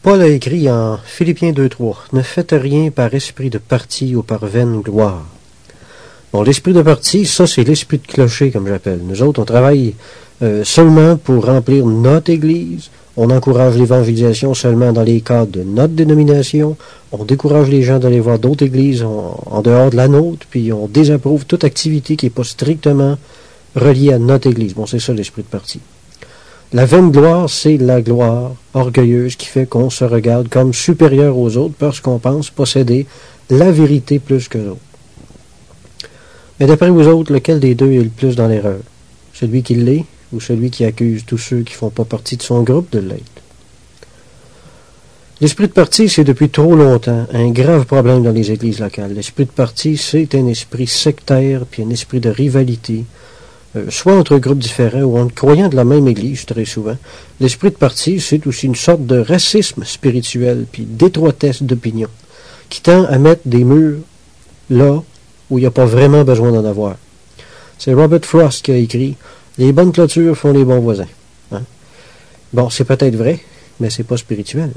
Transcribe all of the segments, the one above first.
Paul a écrit en Philippiens 2.3 « Ne faites rien par esprit de parti ou par vaine gloire. » Bon, l'esprit de parti, ça c'est l'esprit de clocher, comme j'appelle. Nous autres, on travaille seulement pour remplir notre Église. On encourage l'évangélisation seulement dans les cadres de notre dénomination. On décourage les gens d'aller voir d'autres églises en dehors de la nôtre, puis on désapprouve toute activité qui n'est pas strictement reliée à notre Église. Bon, c'est ça l'esprit de parti. La vaine gloire, c'est la gloire orgueilleuse qui fait qu'on se regarde comme supérieur aux autres parce qu'on pense posséder la vérité plus que l'autre. Mais d'après vous autres, lequel des deux est le plus dans l'erreur? Celui qui l'est ou celui qui accuse tous ceux qui ne font pas partie de son groupe de l'être? L'esprit de parti, c'est depuis trop longtemps un grave problème dans les églises locales. L'esprit de parti, c'est un esprit sectaire puis un esprit de rivalité, soit entre groupes différents ou entre croyants de la même église, très souvent. L'esprit de parti, c'est aussi une sorte de racisme spirituel puis d'étroitesse d'opinion qui tend à mettre des murs là où il n'y a pas vraiment besoin d'en avoir. C'est Robert Frost qui a écrit « Les bonnes clôtures font les bons voisins. » Bon, c'est peut-être vrai, mais c'est pas spirituel.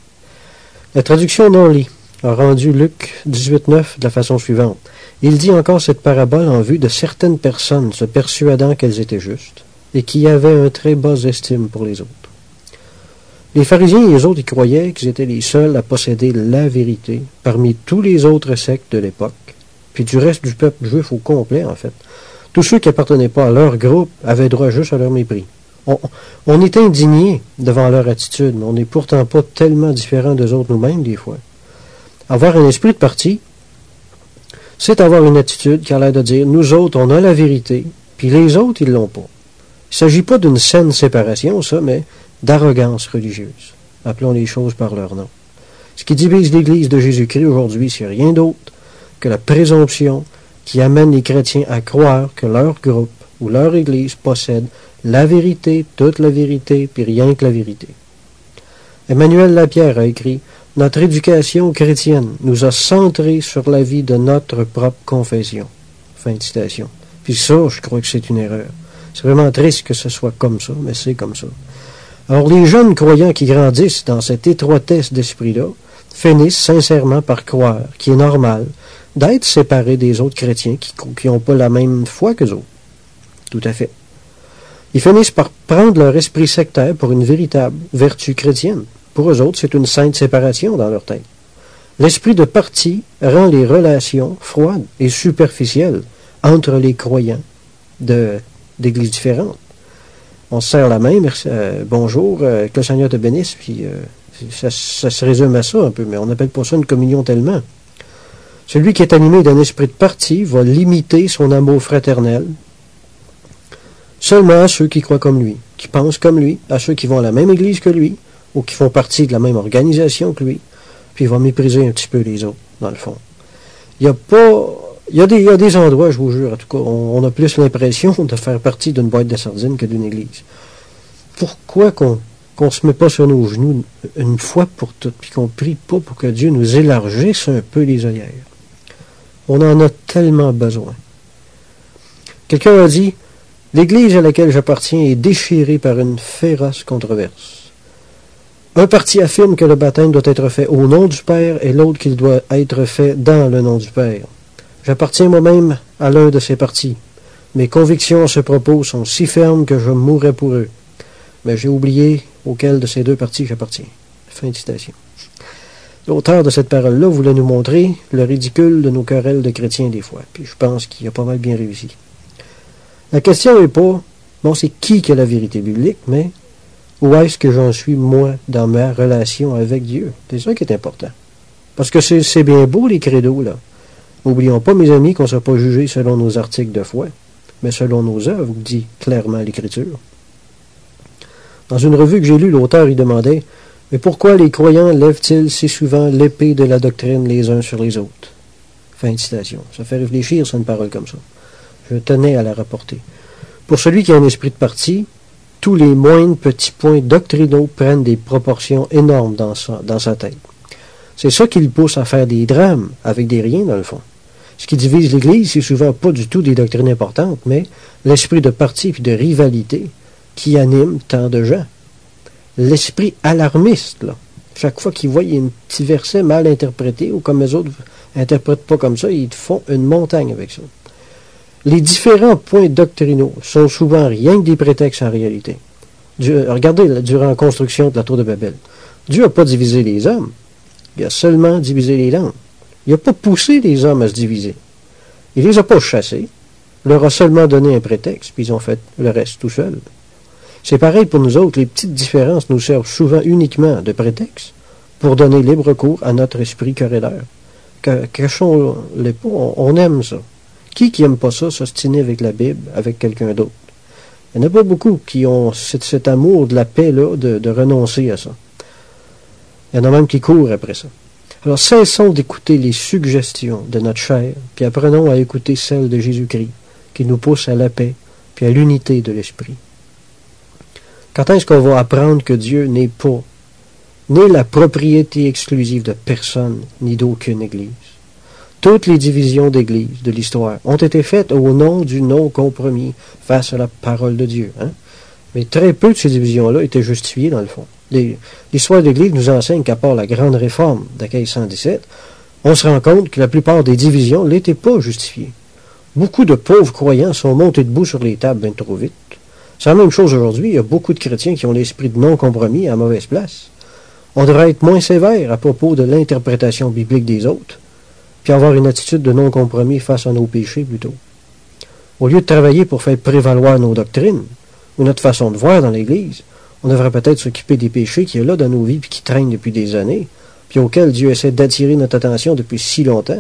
La traduction d'Orly a rendu Luc 18.9 de la façon suivante. Il dit encore cette parabole en vue de certaines personnes se persuadant qu'elles étaient justes et qui avaient un très bas estime pour les autres. Les pharisiens et les autres y croyaient qu'ils étaient les seuls à posséder la vérité parmi tous les autres sectes de l'époque, puis du reste du peuple juif au complet, en fait. Tous ceux qui n'appartenaient pas à leur groupe avaient droit juste à leur mépris. On est indignés devant leur attitude, mais on n'est pourtant pas tellement différents d'eux autres nous-mêmes, des fois. Avoir un esprit de parti, c'est avoir une attitude qui a l'air de dire « Nous autres, on a la vérité, puis les autres, ils l'ont pas. » Il ne s'agit pas d'une saine séparation, ça, mais d'arrogance religieuse. Appelons les choses par leur nom. Ce qui divise l'Église de Jésus-Christ aujourd'hui, c'est rien d'autre que la présomption qui amène les chrétiens à croire que leur groupe ou leur Église possède la vérité, toute la vérité, puis rien que la vérité. Emmanuel Lapierre a écrit « Notre éducation chrétienne nous a centrés sur la vie de notre propre confession. » Fin de citation. Puis ça, je crois que c'est une erreur. C'est vraiment triste que ce soit comme ça, mais c'est comme ça. Alors les jeunes croyants qui grandissent dans cette étroitesse d'esprit-là finissent sincèrement par croire qu'il est normal d'être séparés des autres chrétiens qui n'ont pas la même foi qu'eux autres. Tout à fait. Ils finissent par prendre leur esprit sectaire pour une véritable vertu chrétienne. Pour eux autres, c'est une sainte séparation dans leur tête. L'esprit de parti rend les relations froides et superficielles entre les croyants d'églises différentes. On se serre la main, merci, bonjour, que le Seigneur te bénisse, puis ça se résume à ça un peu, mais on n'appelle pas ça une communion tellement. Celui qui est animé d'un esprit de parti va limiter son amour fraternel seulement à ceux qui croient comme lui, qui pensent comme lui, à ceux qui vont à la même église que lui, ou qui font partie de la même organisation que lui, puis il va mépriser un petit peu les autres, dans le fond. Il y a des endroits, je vous jure, en tout cas, on a plus l'impression de faire partie d'une boîte de sardines que d'une église. Pourquoi qu'on se met pas sur nos genoux une fois pour toutes, puis qu'on prie pas pour que Dieu nous élargisse un peu les œillères? On en a tellement besoin. Quelqu'un a dit « L'Église à laquelle j'appartiens est déchirée par une féroce controverse. Un parti affirme que le baptême doit être fait au nom du Père et l'autre qu'il doit être fait dans le nom du Père. J'appartiens moi-même à l'un de ces partis. Mes convictions à ce propos sont si fermes que je mourrais pour eux. Mais j'ai oublié auquel de ces deux partis j'appartiens. » Fin de citation. L'auteur de cette parole-là voulait nous montrer le ridicule de nos querelles de chrétiens des fois. Puis je pense qu'il a pas mal bien réussi. La question n'est pas, bon, c'est qui a la vérité biblique, mais où est-ce que j'en suis, moi, dans ma relation avec Dieu? C'est ça qui est important. Parce que c'est bien beau, les credos, là. N'oublions pas, mes amis, qu'on ne soit pas jugé selon nos articles de foi, mais selon nos œuvres, dit clairement l'Écriture. Dans une revue que j'ai lue, l'auteur y demandait « Mais pourquoi les croyants lèvent-ils si souvent l'épée de la doctrine les uns sur les autres? » Fin de citation. Ça fait réfléchir sur une parole comme ça. Je tenais à la rapporter. Pour celui qui a un esprit de parti, tous les moindres petits points doctrinaux prennent des proportions énormes dans sa tête. C'est ça qui le pousse à faire des drames avec des riens, dans le fond. Ce qui divise l'Église, c'est souvent pas du tout des doctrines importantes, mais l'esprit de parti et de rivalité qui anime tant de gens. L'esprit alarmiste, là, Chaque fois qu'ils voient un petit verset mal interprété, ou comme les autres n'interprètent pas comme ça, ils font une montagne avec ça. Les différents points doctrinaux sont souvent rien que des prétextes en réalité. Regardez, durant la construction de la tour de Babel, Dieu n'a pas divisé les hommes, il a seulement divisé les langues. Il n'a pas poussé les hommes à se diviser. Il les a pas chassés, il leur a seulement donné un prétexte, puis ils ont fait le reste tout seuls. C'est pareil pour nous autres, les petites différences nous servent souvent uniquement de prétexte pour donner libre cours à notre esprit querellaire. Cachons-les pas, on aime ça. Qui n'aime pas ça, s'ostiner avec la Bible, avec quelqu'un d'autre? Il n'y en a pas beaucoup qui ont cet amour de la paix-là, de renoncer à ça. Il y en a même qui courent après ça. Alors cessons d'écouter les suggestions de notre chair, puis apprenons à écouter celles de Jésus-Christ, qui nous poussent à la paix, puis à l'unité de l'esprit. Quand est-ce qu'on va apprendre que Dieu n'est la propriété exclusive de personne, ni d'aucune Église? Toutes les divisions d'Église de l'histoire ont été faites au nom du non-compromis face à la parole de Dieu. Hein? Mais très peu de ces divisions-là étaient justifiées dans le fond. L'histoire de l'Église nous enseigne qu'à part la grande réforme de 1517, on se rend compte que la plupart des divisions n'étaient pas justifiées. Beaucoup de pauvres croyants sont montés debout sur les tables bien trop vite. C'est la même chose aujourd'hui. Il y a beaucoup de chrétiens qui ont l'esprit de non-compromis à mauvaise place. On devrait être moins sévère à propos de l'interprétation biblique des autres, puis avoir une attitude de non-compromis face à nos péchés plutôt. Au lieu de travailler pour faire prévaloir nos doctrines, ou notre façon de voir dans l'Église, on devrait peut-être s'occuper des péchés qui est là dans nos vies puis qui traînent depuis des années, puis auxquels Dieu essaie d'attirer notre attention depuis si longtemps.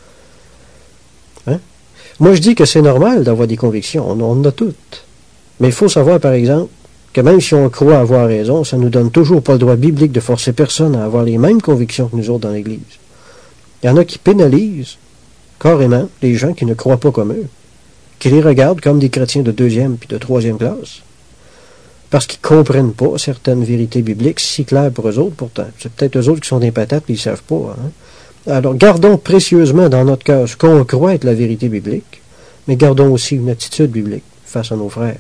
Hein? Moi, je dis que c'est normal d'avoir des convictions. On en a toutes. Mais il faut savoir, par exemple, que même si on croit avoir raison, ça ne nous donne toujours pas le droit biblique de forcer personne à avoir les mêmes convictions que nous autres dans l'Église. Il y en a qui pénalisent carrément les gens qui ne croient pas comme eux, qui les regardent comme des chrétiens de 2e puis de 3e classe, parce qu'ils ne comprennent pas certaines vérités bibliques si claires pour eux autres pourtant. C'est peut-être eux autres qui sont des patates et ils ne savent pas. Hein? Alors gardons précieusement dans notre cœur ce qu'on croit être la vérité biblique, mais gardons aussi une attitude biblique face à nos frères.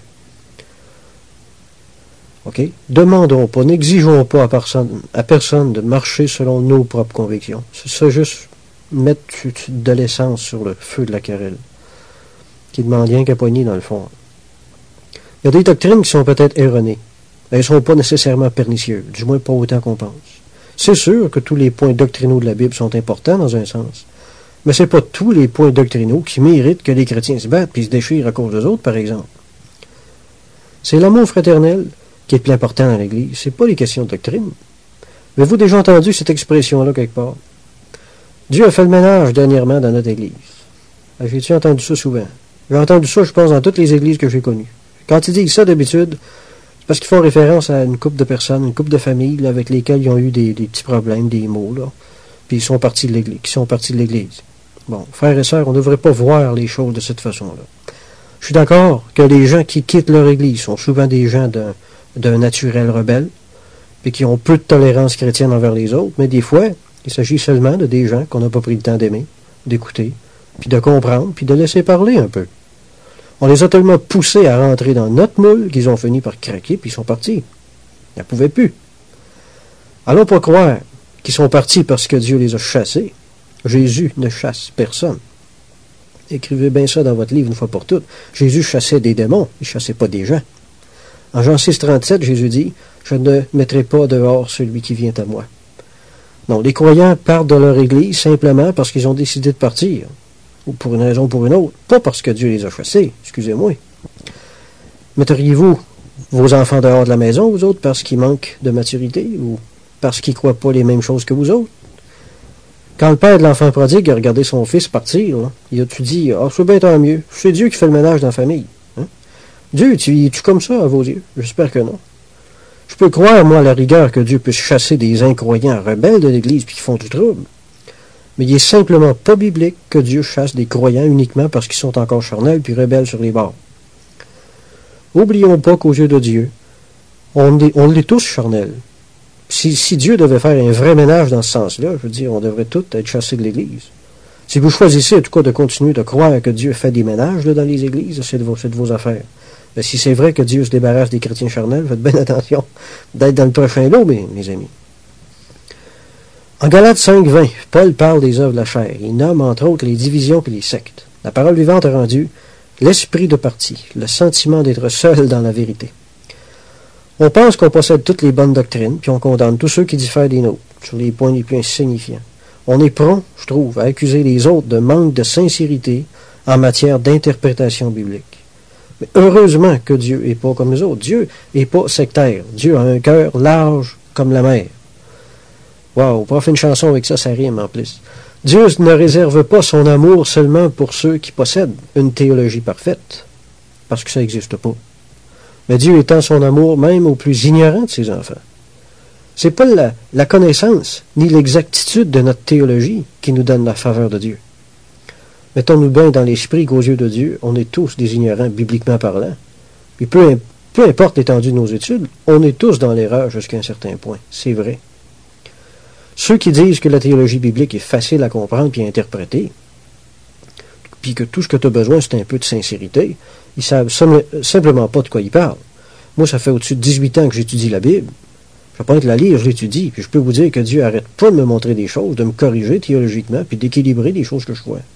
OK? Demandons pas, n'exigeons pas à personne de marcher selon nos propres convictions. C'est ça, juste mettre de l'essence sur le feu de la querelle, qui demande rien qu'à poigner dans le fond. Il y a des doctrines qui sont peut-être erronées. Elles ne sont pas nécessairement pernicieuses, du moins pas autant qu'on pense. C'est sûr que tous les points doctrinaux de la Bible sont importants dans un sens, mais ce n'est pas tous les points doctrinaux qui méritent que les chrétiens se battent et se déchirent à cause des autres, par exemple. C'est l'amour fraternel qui est plus important dans l'Église. C'est pas les questions de doctrine. Avez-vous déjà entendu cette expression-là quelque part? Dieu a fait le ménage dernièrement dans notre Église. J'ai-tu entendu ça souvent? J'ai entendu ça, je pense, dans toutes les églises que j'ai connues. Quand ils disent ça d'habitude, c'est parce qu'ils font référence à une couple de personnes, une couple de familles là, avec lesquelles ils ont eu des petits problèmes, des maux, là, puis ils sont partis de l'Église, qui sont partis de l'Église. Bon, frères et sœurs, on ne devrait pas voir les choses de cette façon-là. Je suis d'accord que les gens qui quittent leur Église sont souvent des gens d'un naturel rebelle, puis qui ont peu de tolérance chrétienne envers les autres, mais des fois, il s'agit seulement de des gens qu'on n'a pas pris le temps d'aimer, d'écouter, puis de comprendre, puis de laisser parler un peu. On les a tellement poussés à rentrer dans notre moule qu'ils ont fini par craquer, puis ils sont partis. Ils ne pouvaient plus. Allons pas croire qu'ils sont partis parce que Dieu les a chassés. Jésus ne chasse personne. Écrivez bien ça dans votre livre une fois pour toutes. Jésus chassait des démons, il ne chassait pas des gens. En Jean 6,37, Jésus dit « Je ne mettrai pas dehors celui qui vient à moi. » Non, les croyants partent de leur Église simplement parce qu'ils ont décidé de partir, ou pour une raison ou pour une autre, pas parce que Dieu les a chassés, excusez-moi. Metteriez-vous vos enfants dehors de la maison, vous autres, parce qu'ils manquent de maturité, ou parce qu'ils ne croient pas les mêmes choses que vous autres? Quand le père de l'enfant prodigue a regardé son fils partir, là, il a-tu dit « Ah, c'est bien tant mieux, c'est Dieu qui fait le ménage dans la famille. Hein? » Dieu, tu comme ça à vos yeux? J'espère que non. Je peux croire, moi, à la rigueur, que Dieu puisse chasser des incroyants rebelles de l'Église puis qui font du trouble. Mais il n'est simplement pas biblique que Dieu chasse des croyants uniquement parce qu'ils sont encore charnels puis rebelles sur les bords. Oublions pas qu'aux yeux de Dieu, on est tous charnels. Si Dieu devait faire un vrai ménage dans ce sens-là, je veux dire, on devrait tous être chassés de l'Église. Si vous choisissez, en tout cas, de continuer de croire que Dieu fait des ménages là, dans les églises, c'est de vos affaires. Mais si c'est vrai que Dieu se débarrasse des chrétiens charnels, faites bien attention d'être dans le prochain lot, mes amis. En Galates 5:20, Paul parle des œuvres de la chair. Il nomme entre autres les divisions et les sectes. La parole vivante a rendu l'esprit de parti, le sentiment d'être seul dans la vérité. On pense qu'on possède toutes les bonnes doctrines, puis on condamne tous ceux qui diffèrent des nôtres, sur les points les plus insignifiants. On est prompt, je trouve, à accuser les autres de manque de sincérité en matière d'interprétation biblique. Mais heureusement que Dieu n'est pas comme les autres. Dieu n'est pas sectaire. Dieu a un cœur large comme la mer. Wow, on pourra faire une chanson avec ça, ça rime en plus. Dieu ne réserve pas son amour seulement pour ceux qui possèdent une théologie parfaite, parce que ça n'existe pas. Mais Dieu étend son amour même aux plus ignorants de ses enfants. C'est pas la connaissance ni l'exactitude de notre théologie qui nous donne la faveur de Dieu. Mettons-nous bien dans l'esprit qu'aux yeux de Dieu, on est tous des ignorants bibliquement parlant. Puis peu importe l'étendue de nos études, on est tous dans l'erreur jusqu'à un certain point. C'est vrai. Ceux qui disent que la théologie biblique est facile à comprendre puis à interpréter, puis que tout ce que tu as besoin, c'est un peu de sincérité, ils savent simplement pas de quoi ils parlent. Moi, ça fait au-dessus de 18 ans que j'étudie la Bible. Je ne vais pas être la lire, je l'étudie, puis je peux vous dire que Dieu arrête pas de me montrer des choses, de me corriger théologiquement, puis d'équilibrer les choses que je vois.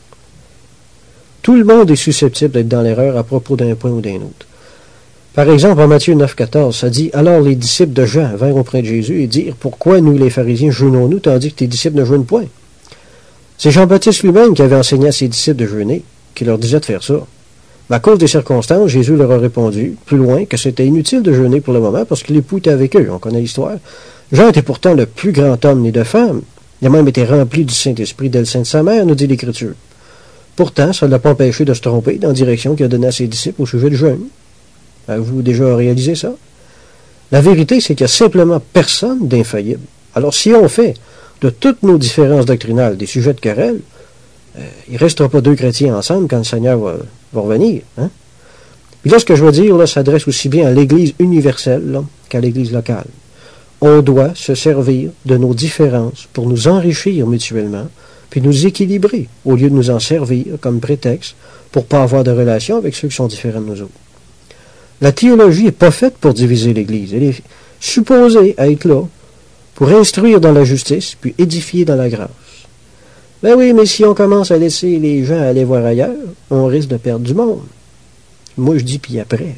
Tout le monde est susceptible d'être dans l'erreur à propos d'un point ou d'un autre. Par exemple, en Matthieu 9,14, ça dit « Alors les disciples de Jean vinrent auprès de Jésus et dirent « Pourquoi nous, les pharisiens, jeûnons-nous, tandis que tes disciples ne jeûnent point? » C'est Jean-Baptiste lui-même qui avait enseigné à ses disciples de jeûner, qui leur disait de faire ça. Mais à cause des circonstances, Jésus leur a répondu, plus loin, que c'était inutile de jeûner pour le moment parce que l'époux était avec eux. On connaît l'histoire. Jean était pourtant le plus grand homme né de femme. Il a même été rempli du Saint-Esprit dès le sein de sa mère, nous dit l'Écriture. Pourtant, ça ne l'a pas empêché de se tromper dans la direction qu'il a donnée à ses disciples au sujet du jeûne. Avez-vous déjà réalisé ça? La vérité, c'est qu'il n'y a simplement personne d'infaillible. Alors, si on fait de toutes nos différences doctrinales des sujets de querelle, il ne restera pas deux chrétiens ensemble quand le Seigneur va revenir. Hein? Puis là, ce que je veux dire, là, s'adresse aussi bien à l'Église universelle là, qu'à l'Église locale. On doit se servir de nos différences pour nous enrichir mutuellement, puis nous équilibrer, au lieu de nous en servir comme prétexte pour ne pas avoir de relation avec ceux qui sont différents de nous autres. La théologie n'est pas faite pour diviser l'Église. Elle est supposée être là pour instruire dans la justice, puis édifier dans la grâce. Ben oui, mais si on commence à laisser les gens aller voir ailleurs, on risque de perdre du monde. Moi, je dis puis après.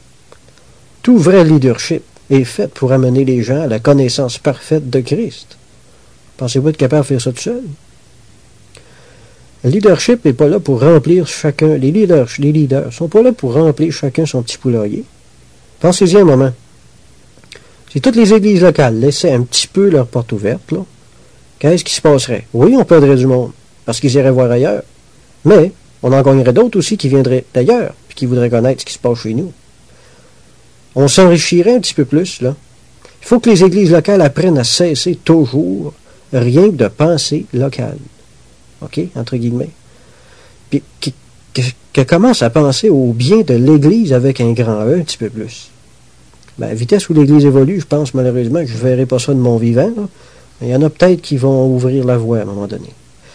Tout vrai leadership est fait pour amener les gens à la connaissance parfaite de Christ. Pensez-vous être capable de faire ça tout seul? Le leadership n'est pas là pour remplir chacun. Les leaders ne sont pas là pour remplir chacun son petit poulailler. Pensez-y un moment. Si toutes les églises locales laissaient un petit peu leur porte ouverte, là, qu'est-ce qui se passerait? Oui, on perdrait du monde, parce qu'ils iraient voir ailleurs. Mais on en gagnerait d'autres aussi qui viendraient d'ailleurs, puis qui voudraient connaître ce qui se passe chez nous. On s'enrichirait un petit peu plus, là. Il faut que les églises locales apprennent à cesser toujours rien que de penser local. OK? Entre guillemets. Puis qu'elle commence à penser au bien de l'Église avec un grand E un petit peu plus. Ben, à la vitesse où l'Église évolue, je pense malheureusement que je ne verrai pas ça de mon vivant. Là. Mais il y en a peut-être qui vont ouvrir la voie à un moment donné.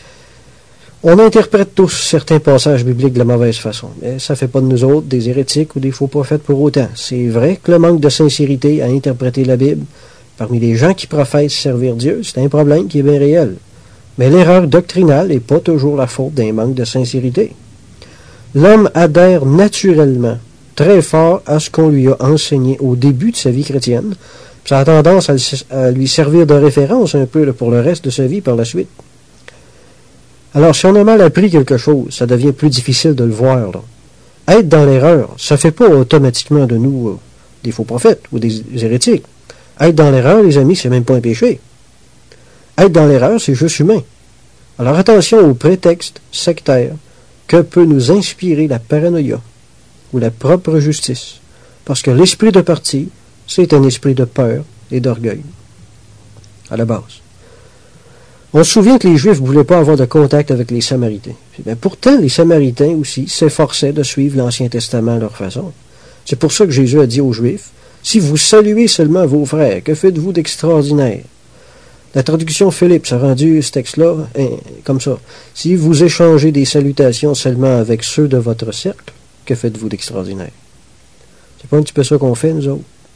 On interprète tous certains passages bibliques de la mauvaise façon. Mais ça ne fait pas de nous autres des hérétiques ou des faux prophètes pour autant. C'est vrai que le manque de sincérité à interpréter la Bible parmi les gens qui professent servir Dieu, c'est un problème qui est bien réel. Mais l'erreur doctrinale n'est pas toujours la faute d'un manque de sincérité. L'homme adhère naturellement très fort à ce qu'on lui a enseigné au début de sa vie chrétienne. Ça a tendance à lui servir de référence un peu là, pour le reste de sa vie par la suite. Alors, si on a mal appris quelque chose, ça devient plus difficile de le voir. Là. Être dans l'erreur, ça ne fait pas automatiquement de nous des faux prophètes ou des hérétiques. Être dans l'erreur, les amis, c'est même pas un péché. Être dans l'erreur, c'est juste humain. Alors attention aux prétextes sectaires que peut nous inspirer la paranoïa ou la propre justice. Parce que l'esprit de parti, c'est un esprit de peur et d'orgueil. À la base. On se souvient que les Juifs ne voulaient pas avoir de contact avec les Samaritains. Bien, pourtant, les Samaritains aussi s'efforçaient de suivre l'Ancien Testament à leur façon. C'est pour ça que Jésus a dit aux Juifs, « Si vous saluez seulement vos frères, que faites-vous d'extraordinaire? » La traduction Philippe a rendu ce texte-là comme ça. « Si vous échangez des salutations seulement avec ceux de votre cercle, que faites-vous d'extraordinaire? » C'est pas un petit peu ça qu'on fait, nous autres.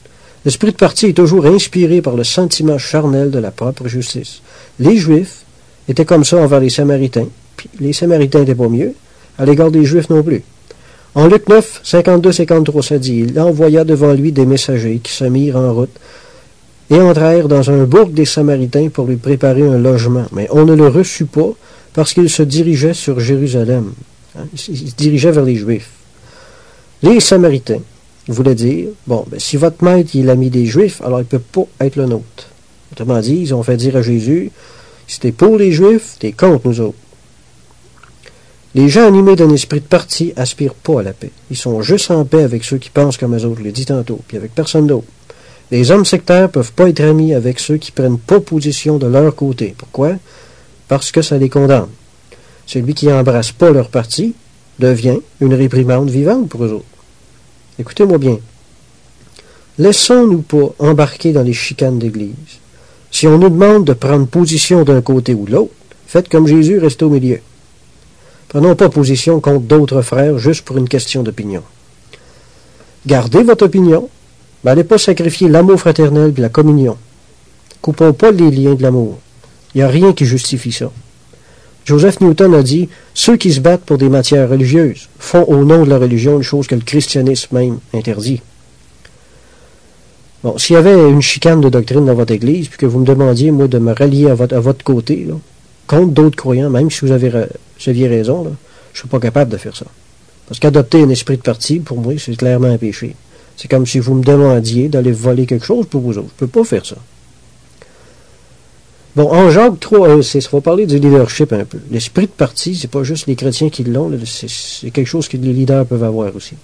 L'esprit de parti est toujours inspiré par le sentiment charnel de la propre justice. Les Juifs étaient comme ça envers les Samaritains, puis les Samaritains n'étaient pas mieux, à l'égard des Juifs non plus. En Luc 9, 52-53, ça dit, il envoya devant lui des messagers qui se mirent en route et entrèrent dans un bourg des Samaritains pour lui préparer un logement. Mais on ne le reçut pas parce qu'il se dirigeait sur Jérusalem. Il se dirigeait vers les Juifs. Les Samaritains voulaient dire, si votre maître est l'ami des Juifs, alors il ne peut pas être le nôtre. Autrement dit, ils ont fait dire à Jésus, si t'es pour les Juifs, t'es contre nous autres. Les gens animés d'un esprit de parti aspirent pas à la paix. Ils sont juste en paix avec ceux qui pensent comme eux autres, je l'ai dit tantôt, puis avec personne d'autre. Les hommes sectaires peuvent pas être amis avec ceux qui prennent pas position de leur côté. Pourquoi? Parce que ça les condamne. Celui qui embrasse pas leur parti devient une réprimande vivante pour eux autres. Écoutez-moi bien. Laissons-nous pas embarquer dans les chicanes d'église. Si on nous demande de prendre position d'un côté ou de l'autre, faites comme Jésus, restez au milieu. Prenons pas position contre d'autres frères juste pour une question d'opinion. Gardez votre opinion, mais allez pas sacrifier l'amour fraternel et la communion. Coupons pas les liens de l'amour. Il n'y a rien qui justifie ça. Joseph Newton a dit « Ceux qui se battent pour des matières religieuses font au nom de la religion une chose que le christianisme même interdit. » Bon, s'il y avait une chicane de doctrine dans votre église, puis que vous me demandiez, moi, de me rallier à votre côté, là, contre d'autres croyants, même si vous aviez raison, là, je ne suis pas capable de faire ça. Parce qu'adopter un esprit de parti, pour moi, c'est clairement un péché. C'est comme si vous me demandiez d'aller voler quelque chose pour vous autres. Je ne peux pas faire ça. Bon, en Jacques 3, ça va parler du leadership un peu. L'esprit de parti, c'est pas juste les chrétiens qui l'ont, c'est quelque chose que les leaders peuvent avoir aussi.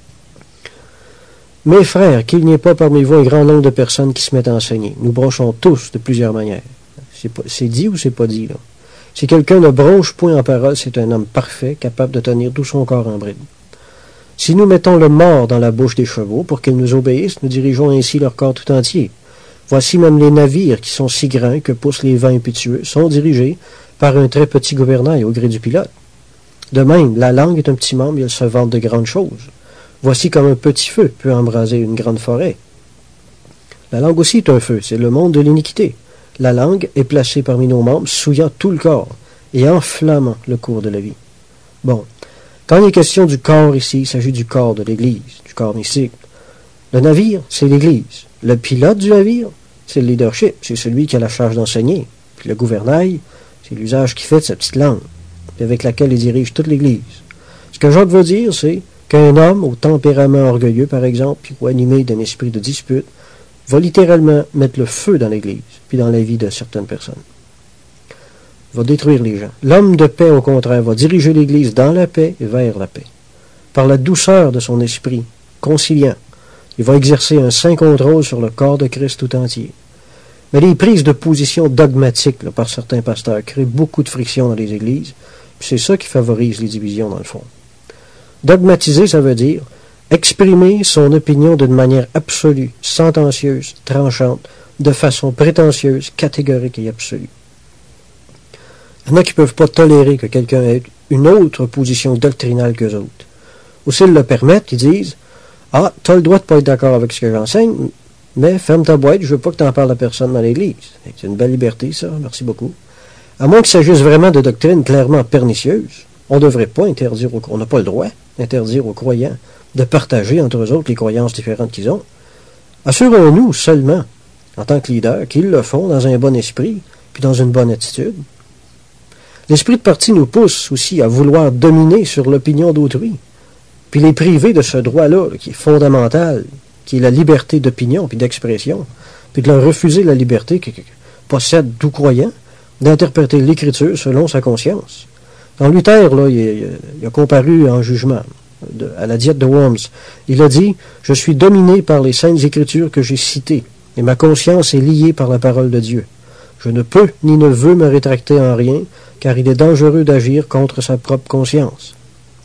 Mes frères, qu'il n'y ait pas parmi vous un grand nombre de personnes qui se mettent à enseigner. Nous bronchons tous de plusieurs manières. C'est dit ou c'est pas dit, là? Si quelqu'un ne bronche point en parole, c'est un homme parfait, capable de tenir tout son corps en bride. Si nous mettons le mort dans la bouche des chevaux pour qu'ils nous obéissent, nous dirigeons ainsi leur corps tout entier. Voici même les navires qui sont si grands que poussent les vents impétueux, sont dirigés par un très petit gouvernail au gré du pilote. De même, la langue est un petit membre et elle se vante de grandes choses. Voici comme un petit feu peut embraser une grande forêt. La langue aussi est un feu, c'est le monde de l'iniquité. La langue est placée parmi nos membres, souillant tout le corps et enflammant le cours de la vie. Bon, quand il est question du corps ici, il s'agit du corps de l'Église, du corps mystique. Le navire, c'est l'Église. Le pilote du navire, c'est le leadership, c'est celui qui a la charge d'enseigner. Puis le gouvernail, c'est l'usage qu'il fait de sa petite langue, avec laquelle il dirige toute l'Église. Ce que Jacques veut dire, c'est qu'un homme au tempérament orgueilleux, par exemple, ou animé d'un esprit de dispute, va littéralement mettre le feu dans l'Église, puis dans la vie de certaines personnes. Va détruire les gens. L'homme de paix, au contraire, va diriger l'Église dans la paix et vers la paix. Par la douceur de son esprit, conciliant, il va exercer un saint contrôle sur le corps de Christ tout entier. Mais les prises de position dogmatiques là, par certains pasteurs créent beaucoup de friction dans les églises, puis c'est ça qui favorise les divisions dans le fond. Dogmatiser, ça veut dire exprimer son opinion d'une manière absolue, sentencieuse, tranchante, de façon prétentieuse, catégorique et absolue. Il y en a qui ne peuvent pas tolérer que quelqu'un ait une autre position doctrinale qu'eux autres. Ou s'ils le permettent, ils disent « Ah, tu as le droit de ne pas être d'accord avec ce que j'enseigne, mais ferme ta boîte, je ne veux pas que tu en parles à personne dans l'Église. » C'est une belle liberté, ça, merci beaucoup. À moins qu'il s'agisse vraiment de doctrines clairement pernicieuses, on ne devrait pas interdire, on n'a pas le droit d'interdire aux croyants de partager entre eux autres les croyances différentes qu'ils ont. Assurons-nous seulement, en tant que leader, qu'ils le font dans un bon esprit, puis dans une bonne attitude. L'esprit de parti nous pousse aussi à vouloir dominer sur l'opinion d'autrui, puis les priver de ce droit-là, qui est fondamental, qui est la liberté d'opinion puis d'expression, puis de leur refuser la liberté que possède tout croyant d'interpréter l'Écriture selon sa conscience. Quand Luther, là, il a comparu en jugement à la diète de Worms, il a dit « Je suis dominé par les saintes Écritures que j'ai citées, et ma conscience est liée par la parole de Dieu. Je ne peux ni ne veux me rétracter en rien, car il est dangereux d'agir contre sa propre conscience. »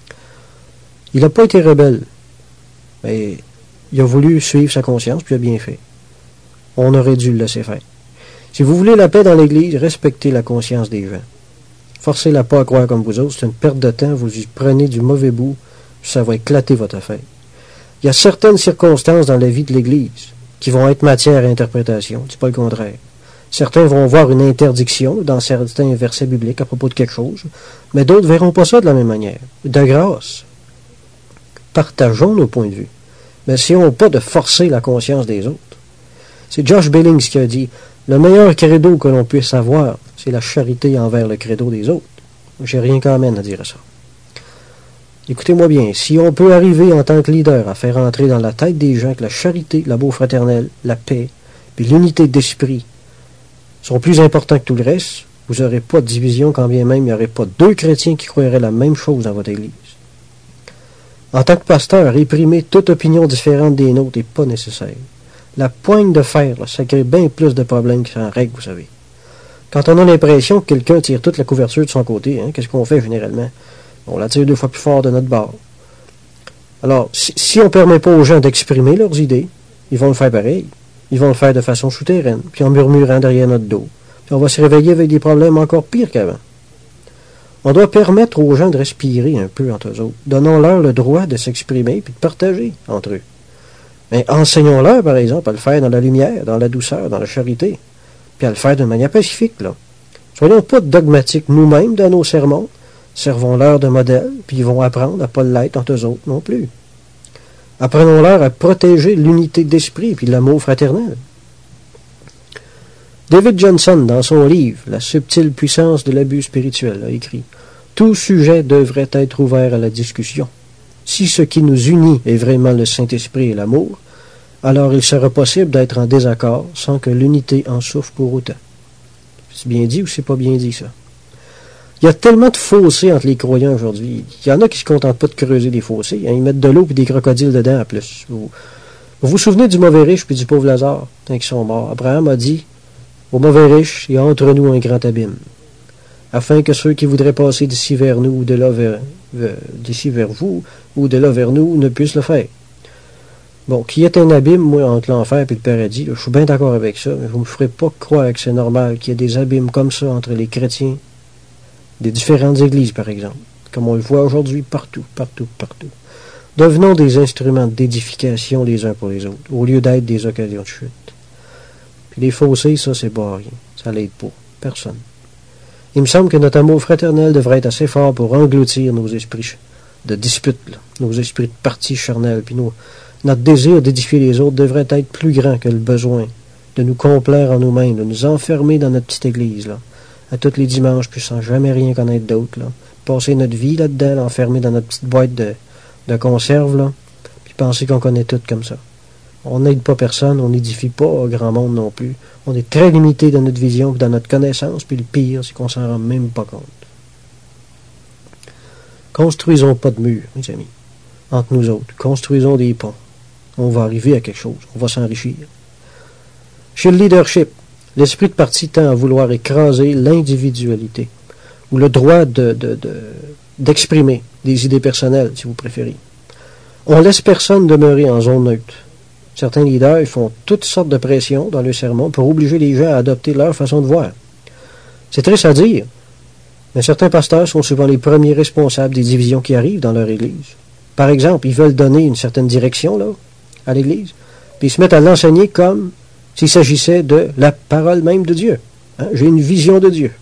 Il n'a pas été rebelle, mais il a voulu suivre sa conscience, puis il a bien fait. On aurait dû le laisser faire. Si vous voulez la paix dans l'Église, respectez la conscience des gens. Forcez-la pas à croire comme vous autres, c'est une perte de temps, vous y prenez du mauvais bout, puis ça va éclater votre affaire. Il y a certaines circonstances dans la vie de l'Église qui vont être matière à interprétation. C'est pas le contraire. Certains vont voir une interdiction dans certains versets bibliques à propos de quelque chose, mais d'autres verront pas ça de la même manière. De grâce, partageons nos points de vue, mais essayons pas de forcer la conscience des autres. C'est Josh Billings qui a dit « Le meilleur credo que l'on puisse avoir, c'est la charité envers le credo des autres. » J'ai rien qu'à amène à dire ça. Écoutez-moi bien, si on peut arriver en tant que leader à faire entrer dans la tête des gens que la charité, l'amour fraternel, la paix, puis l'unité d'esprit sont plus importants que tout le reste, vous n'aurez pas de division quand bien même il n'y aurait pas deux chrétiens qui croiraient la même chose dans votre Église. En tant que pasteur, réprimer toute opinion différente des nôtres n'est pas nécessaire. La poigne de fer, là, ça crée bien plus de problèmes que ça en règle, vous savez. Quand on a l'impression que quelqu'un tire toute la couverture de son côté, qu'est-ce qu'on fait généralement? On la tire 2 fois plus fort de notre bord. Alors, si on ne permet pas aux gens d'exprimer leurs idées, ils vont le faire pareil. Ils vont le faire de façon souterraine, puis en murmurant derrière notre dos. Puis on va se réveiller avec des problèmes encore pires qu'avant. On doit permettre aux gens de respirer un peu entre eux autres. Donnons-leur le droit de s'exprimer puis de partager entre eux. Mais enseignons-leur, par exemple, à le faire dans la lumière, dans la douceur, dans la charité, puis à le faire de manière pacifique, là. Soyons pas dogmatiques nous-mêmes dans nos sermons, servons-leur de modèle, puis ils vont apprendre à ne pas l'être entre eux autres non plus. Apprenons-leur à protéger l'unité d'esprit puis l'amour fraternel. David Johnson, dans son livre « La subtile puissance de l'abus spirituel », a écrit « Tout sujet devrait être ouvert à la discussion. Si ce qui nous unit est vraiment le Saint-Esprit et l'amour, alors il sera possible d'être en désaccord sans que l'unité en souffre pour autant. » C'est bien dit ou c'est pas bien dit, ça? Il y a tellement de fossés entre les croyants aujourd'hui. Il y en a qui ne se contentent pas de creuser des fossés. Ils mettent de l'eau et des crocodiles dedans en plus. Vous vous souvenez du mauvais riche puis du pauvre Lazare, quand ils sont morts? Abraham a dit « Au mauvais riche, il y a entre nous un grand abîme, afin que ceux qui voudraient passer d'ici vers nous ou de là d'ici vers vous ou de là vers nous ne puissent le faire. » Bon, qu'il y ait un abîme, moi, entre l'enfer et le paradis, là, je suis bien d'accord avec ça, mais vous ne me ferez pas croire que c'est normal qu'il y ait des abîmes comme ça entre les chrétiens des différentes églises, par exemple, comme on le voit aujourd'hui partout. Devenons des instruments d'édification les uns pour les autres, au lieu d'être des occasions de chute. Puis les fossés, ça, c'est pas rien. Ça l'aide pas. Personne. Il me semble que notre amour fraternel devrait être assez fort pour engloutir nos esprits de dispute, là, nos esprits de parti charnel, puis notre désir d'édifier les autres devrait être plus grand que le besoin de nous complaire en nous-mêmes, de nous enfermer dans notre petite église, là, à tous les dimanches, puis sans jamais rien connaître d'autre, là. Passer notre vie là-dedans, là, enfermé dans notre petite boîte de conserve, là, puis penser qu'on connaît tout comme ça. On n'aide pas personne, on n'édifie pas grand monde non plus. On est très limité dans notre vision, dans notre connaissance, puis le pire, c'est qu'on s'en rend même pas compte. Construisons pas de murs, mes amis, entre nous autres. Construisons des ponts. On va arriver à quelque chose. On va s'enrichir. Chez le leadership, l'esprit de parti tend à vouloir écraser l'individualité ou le droit d'exprimer des idées personnelles, si vous préférez. On laisse personne demeurer en zone neutre. Certains leaders font toutes sortes de pressions dans le sermon pour obliger les gens à adopter leur façon de voir. C'est triste à dire, mais certains pasteurs sont souvent les premiers responsables des divisions qui arrivent dans leur Église. Par exemple, ils veulent donner une certaine direction là, à l'Église, puis ils se mettent à l'enseigner comme s'il s'agissait de la parole même de Dieu. J'ai une vision de Dieu.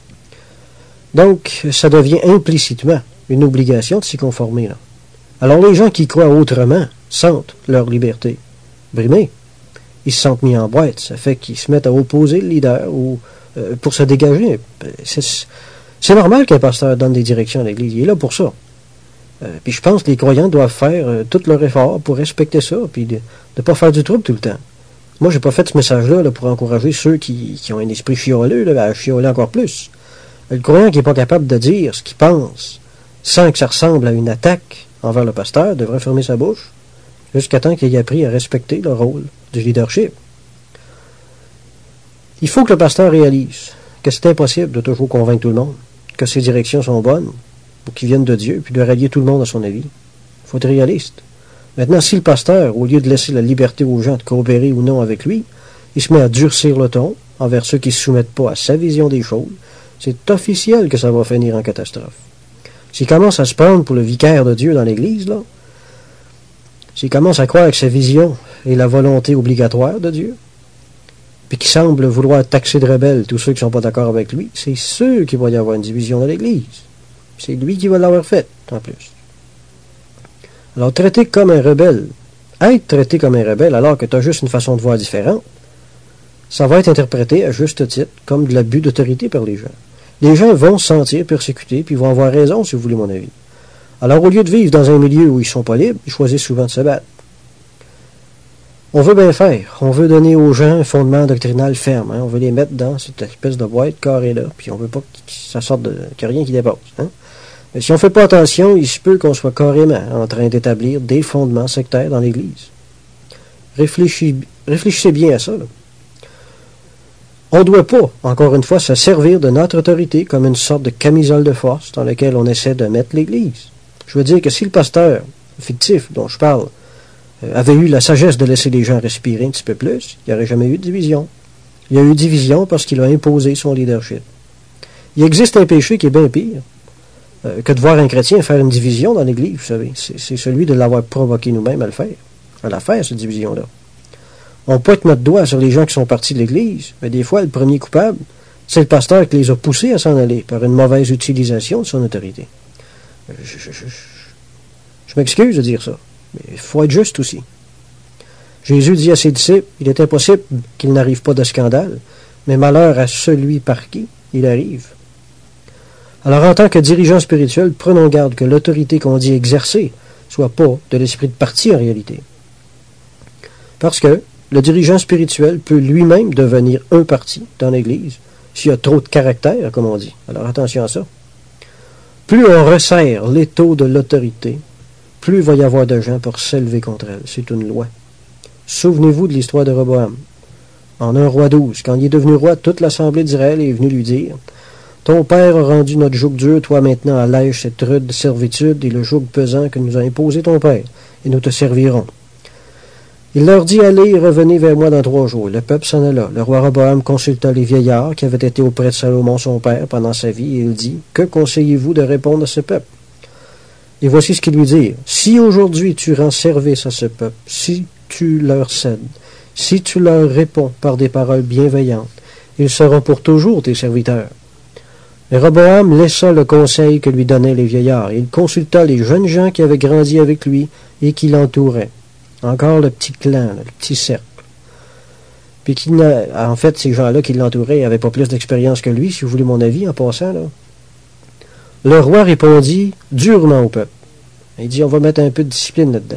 Donc, ça devient implicitement une obligation de s'y conformer, là. Alors, les gens qui croient autrement sentent leur liberté brimée. Ils se sentent mis en boîte. Ça fait qu'ils se mettent à opposer le leader ou pour se dégager. C'est normal qu'un pasteur donne des directions à l'Église. Il est là pour ça. Puis je pense que les croyants doivent faire tout leur effort pour respecter ça, puis de ne pas faire du trouble tout le temps. Moi, j'ai pas fait ce message-là là, pour encourager ceux qui ont un esprit chioleux là, à chioler encore plus. Le croyant qui n'est pas capable de dire ce qu'il pense sans que ça ressemble à une attaque envers le pasteur devrait fermer sa bouche jusqu'à temps qu'il ait appris à respecter le rôle du leadership. Il faut que le pasteur réalise que c'est impossible de toujours convaincre tout le monde, que ses directions sont bonnes, ou qu'ils viennent de Dieu, puis de rallier tout le monde à son avis. Il faut être réaliste. Maintenant, si le pasteur, au lieu de laisser la liberté aux gens de coopérer ou non avec lui, il se met à durcir le ton envers ceux qui ne se soumettent pas à sa vision des choses, c'est officiel que ça va finir en catastrophe. S'il commence à se prendre pour le vicaire de Dieu dans l'Église, là, s'il commence à croire que sa vision et la volonté obligatoire de Dieu, puis qui semble vouloir taxer de rebelles tous ceux qui ne sont pas d'accord avec lui, c'est sûr qu'il va y avoir une division dans l'Église. C'est lui qui va l'avoir faite, en plus. Alors, traiter comme un rebelle, être traité comme un rebelle alors que tu as juste une façon de voir différente, ça va être interprété à juste titre comme de l'abus d'autorité par les gens. Les gens vont se sentir persécutés, puis ils vont avoir raison, si vous voulez mon avis. Alors, au lieu de vivre dans un milieu où ils ne sont pas libres, ils choisissent souvent de se battre. On veut bien faire. On veut donner aux gens un fondement doctrinal ferme. Hein? On veut les mettre dans cette espèce de boîte carrée-là, puis on veut pas que ça sorte qu'il n'y ait rien qui dépasse. Hein? Mais si on ne fait pas attention, il se peut qu'on soit carrément en train d'établir des fondements sectaires dans l'Église. Réfléchissez bien à ça. Là. On ne doit pas, encore une fois, se servir de notre autorité comme une sorte de camisole de force dans laquelle on essaie de mettre l'Église. Je veux dire que si le pasteur fictif dont je parle avait eu la sagesse de laisser les gens respirer un petit peu plus, il n'y aurait jamais eu de division. Il y a eu division parce qu'il a imposé son leadership. Il existe un péché qui est bien pire que de voir un chrétien faire une division dans l'Église, vous savez. C'est celui de l'avoir provoqué nous-mêmes à le faire, à la faire, cette division-là. On pointe notre doigt sur les gens qui sont partis de l'Église, mais des fois, le premier coupable, c'est le pasteur qui les a poussés à s'en aller par une mauvaise utilisation de son autorité. Je m'excuse de dire ça, mais il faut être juste aussi. Jésus dit à ses disciples, il est impossible qu'il n'arrive pas de scandale, mais malheur à celui par qui il arrive. Alors, en tant que dirigeant spirituel, prenons garde que l'autorité qu'on dit exercer soit pas de l'esprit de parti en réalité. Parce que le dirigeant spirituel peut lui-même devenir un parti dans l'Église s'il y a trop de caractère, comme on dit. Alors, attention à ça. Plus on resserre l'étau de l'autorité, plus il va y avoir de gens pour s'élever contre elle. C'est une loi. Souvenez-vous de l'histoire de Roboam. En 1 Roi 12, quand il est devenu roi, toute l'assemblée d'Israël est venue lui dire « Ton père a rendu notre joug dur, toi maintenant allège cette rude servitude et le joug pesant que nous a imposé ton père, et nous te servirons. » Il leur dit « Allez et revenez vers moi dans 3 jours. » Le peuple s'en alla. Le roi Roboam consulta les vieillards qui avaient été auprès de Salomon son père pendant sa vie, et il dit « Que conseillez-vous de répondre à ce peuple? » Et voici ce qu'il lui dit. « Si aujourd'hui tu rends service à ce peuple, si tu leur cèdes, si tu leur réponds par des paroles bienveillantes, ils seront pour toujours tes serviteurs. » Et Roboam laissa le conseil que lui donnaient les vieillards. Il consulta les jeunes gens qui avaient grandi avec lui et qui l'entouraient. Encore le petit clan, le petit cercle. Puis en fait, ces gens-là qui l'entouraient n'avaient pas plus d'expérience que lui, si vous voulez mon avis, en passant. Là. Le roi répondit durement au peuple. Il dit, on va mettre un peu de discipline là-dedans.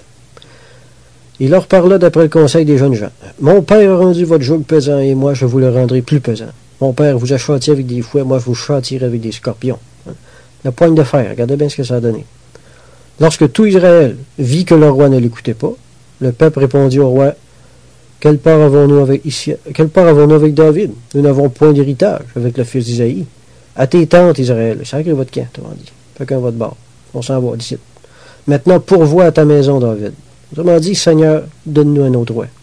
Il leur parla d'après le conseil des jeunes gens. Mon père a rendu votre joug pesant et moi je vous le rendrai plus pesant. Mon père vous a châtié avec des fouets, moi je vous châtierai avec des scorpions. La poigne de fer, regardez bien ce que ça a donné. Lorsque tout Israël vit que le roi ne l'écoutait pas, le peuple répondit au roi, quelle part avons-nous avec David? Nous n'avons point d'héritage avec le fils d'Isaïe. À tes tentes, Israël, sacrez votre camp, t'as dit. Chacun votre bord. On s'en va d'ici. Maintenant, pourvois à ta maison, David. Autrement dit, Seigneur, donne-nous un autre roi.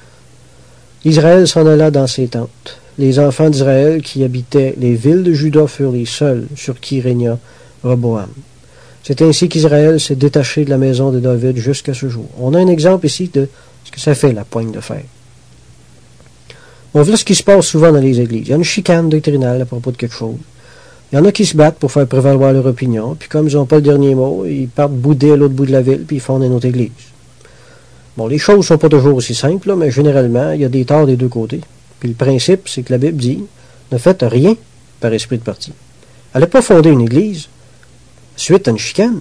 Israël s'en alla dans ses tentes. Les enfants d'Israël qui habitaient les villes de Juda furent les seuls sur qui régna Roboam. C'est ainsi qu'Israël s'est détaché de la maison de David jusqu'à ce jour. On a un exemple ici de ce que ça fait, la poigne de fer. On voit ce qui se passe souvent dans les églises. Il y a une chicane doctrinale à propos de quelque chose. Il y en a qui se battent pour faire prévaloir leur opinion, puis comme ils n'ont pas le dernier mot, ils partent bouder à l'autre bout de la ville, puis ils fondent une autre église. Bon, les choses ne sont pas toujours aussi simples, là, mais généralement, il y a des torts des deux côtés. Puis le principe, c'est que la Bible dit, ne faites rien par esprit de parti. Elle n'a pas fondé une église suite à une chicane.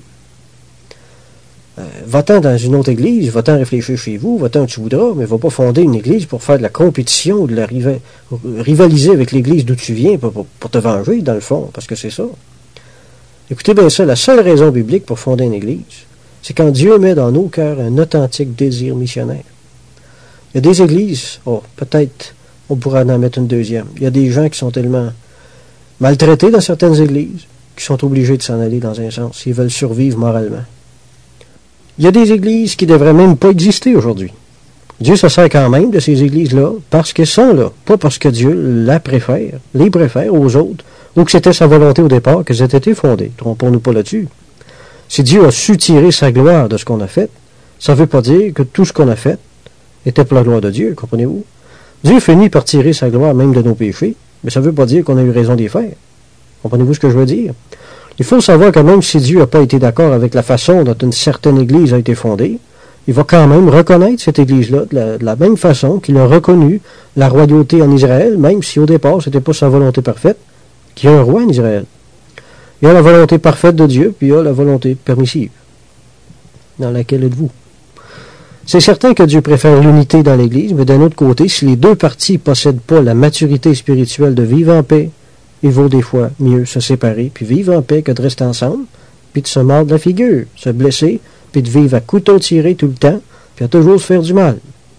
Va-t'en dans une autre église, va-t'en réfléchir chez vous, va-t'en où tu voudras, mais va pas fonder une église pour faire de la compétition ou de la rivaliser avec l'église d'où tu viens pour te venger, dans le fond, parce que c'est ça. Écoutez bien ça, la seule raison biblique pour fonder une église, c'est quand Dieu met dans nos cœurs un authentique désir missionnaire. Il y a des églises, peut-être on pourra en mettre une deuxième. Il y a des gens qui sont tellement maltraités dans certaines églises qui sont obligés de s'en aller dans un sens s'ils veulent survivre moralement. Il y a des églises qui ne devraient même pas exister aujourd'hui. Dieu se sert quand même de ces églises-là parce qu'elles sont là, pas parce que Dieu les préfère aux autres, ou que c'était sa volonté au départ qu'elles aient été fondées. Trompons-nous pas là-dessus. Si Dieu a su tirer sa gloire de ce qu'on a fait, ça ne veut pas dire que tout ce qu'on a fait était pour la gloire de Dieu, comprenez-vous? Dieu finit par tirer sa gloire même de nos péchés, mais ça ne veut pas dire qu'on a eu raison d'y faire. Comprenez-vous ce que je veux dire? Il faut savoir que même si Dieu n'a pas été d'accord avec la façon dont une certaine Église a été fondée, il va quand même reconnaître cette Église-là de la même façon qu'il a reconnu la royauté en Israël, même si au départ, ce n'était pas sa volonté parfaite, qu'il y a un roi en Israël. Il y a la volonté parfaite de Dieu, puis il y a la volonté permissive. Dans laquelle êtes-vous? C'est certain que Dieu préfère l'unité dans l'Église, mais d'un autre côté, si les deux parties ne possèdent pas la maturité spirituelle de vivre en paix, il vaut des fois mieux se séparer, puis vivre en paix que de rester ensemble, puis de se mordre la figure, se blesser, puis de vivre à couteau tiré tout le temps, puis à toujours se faire du mal.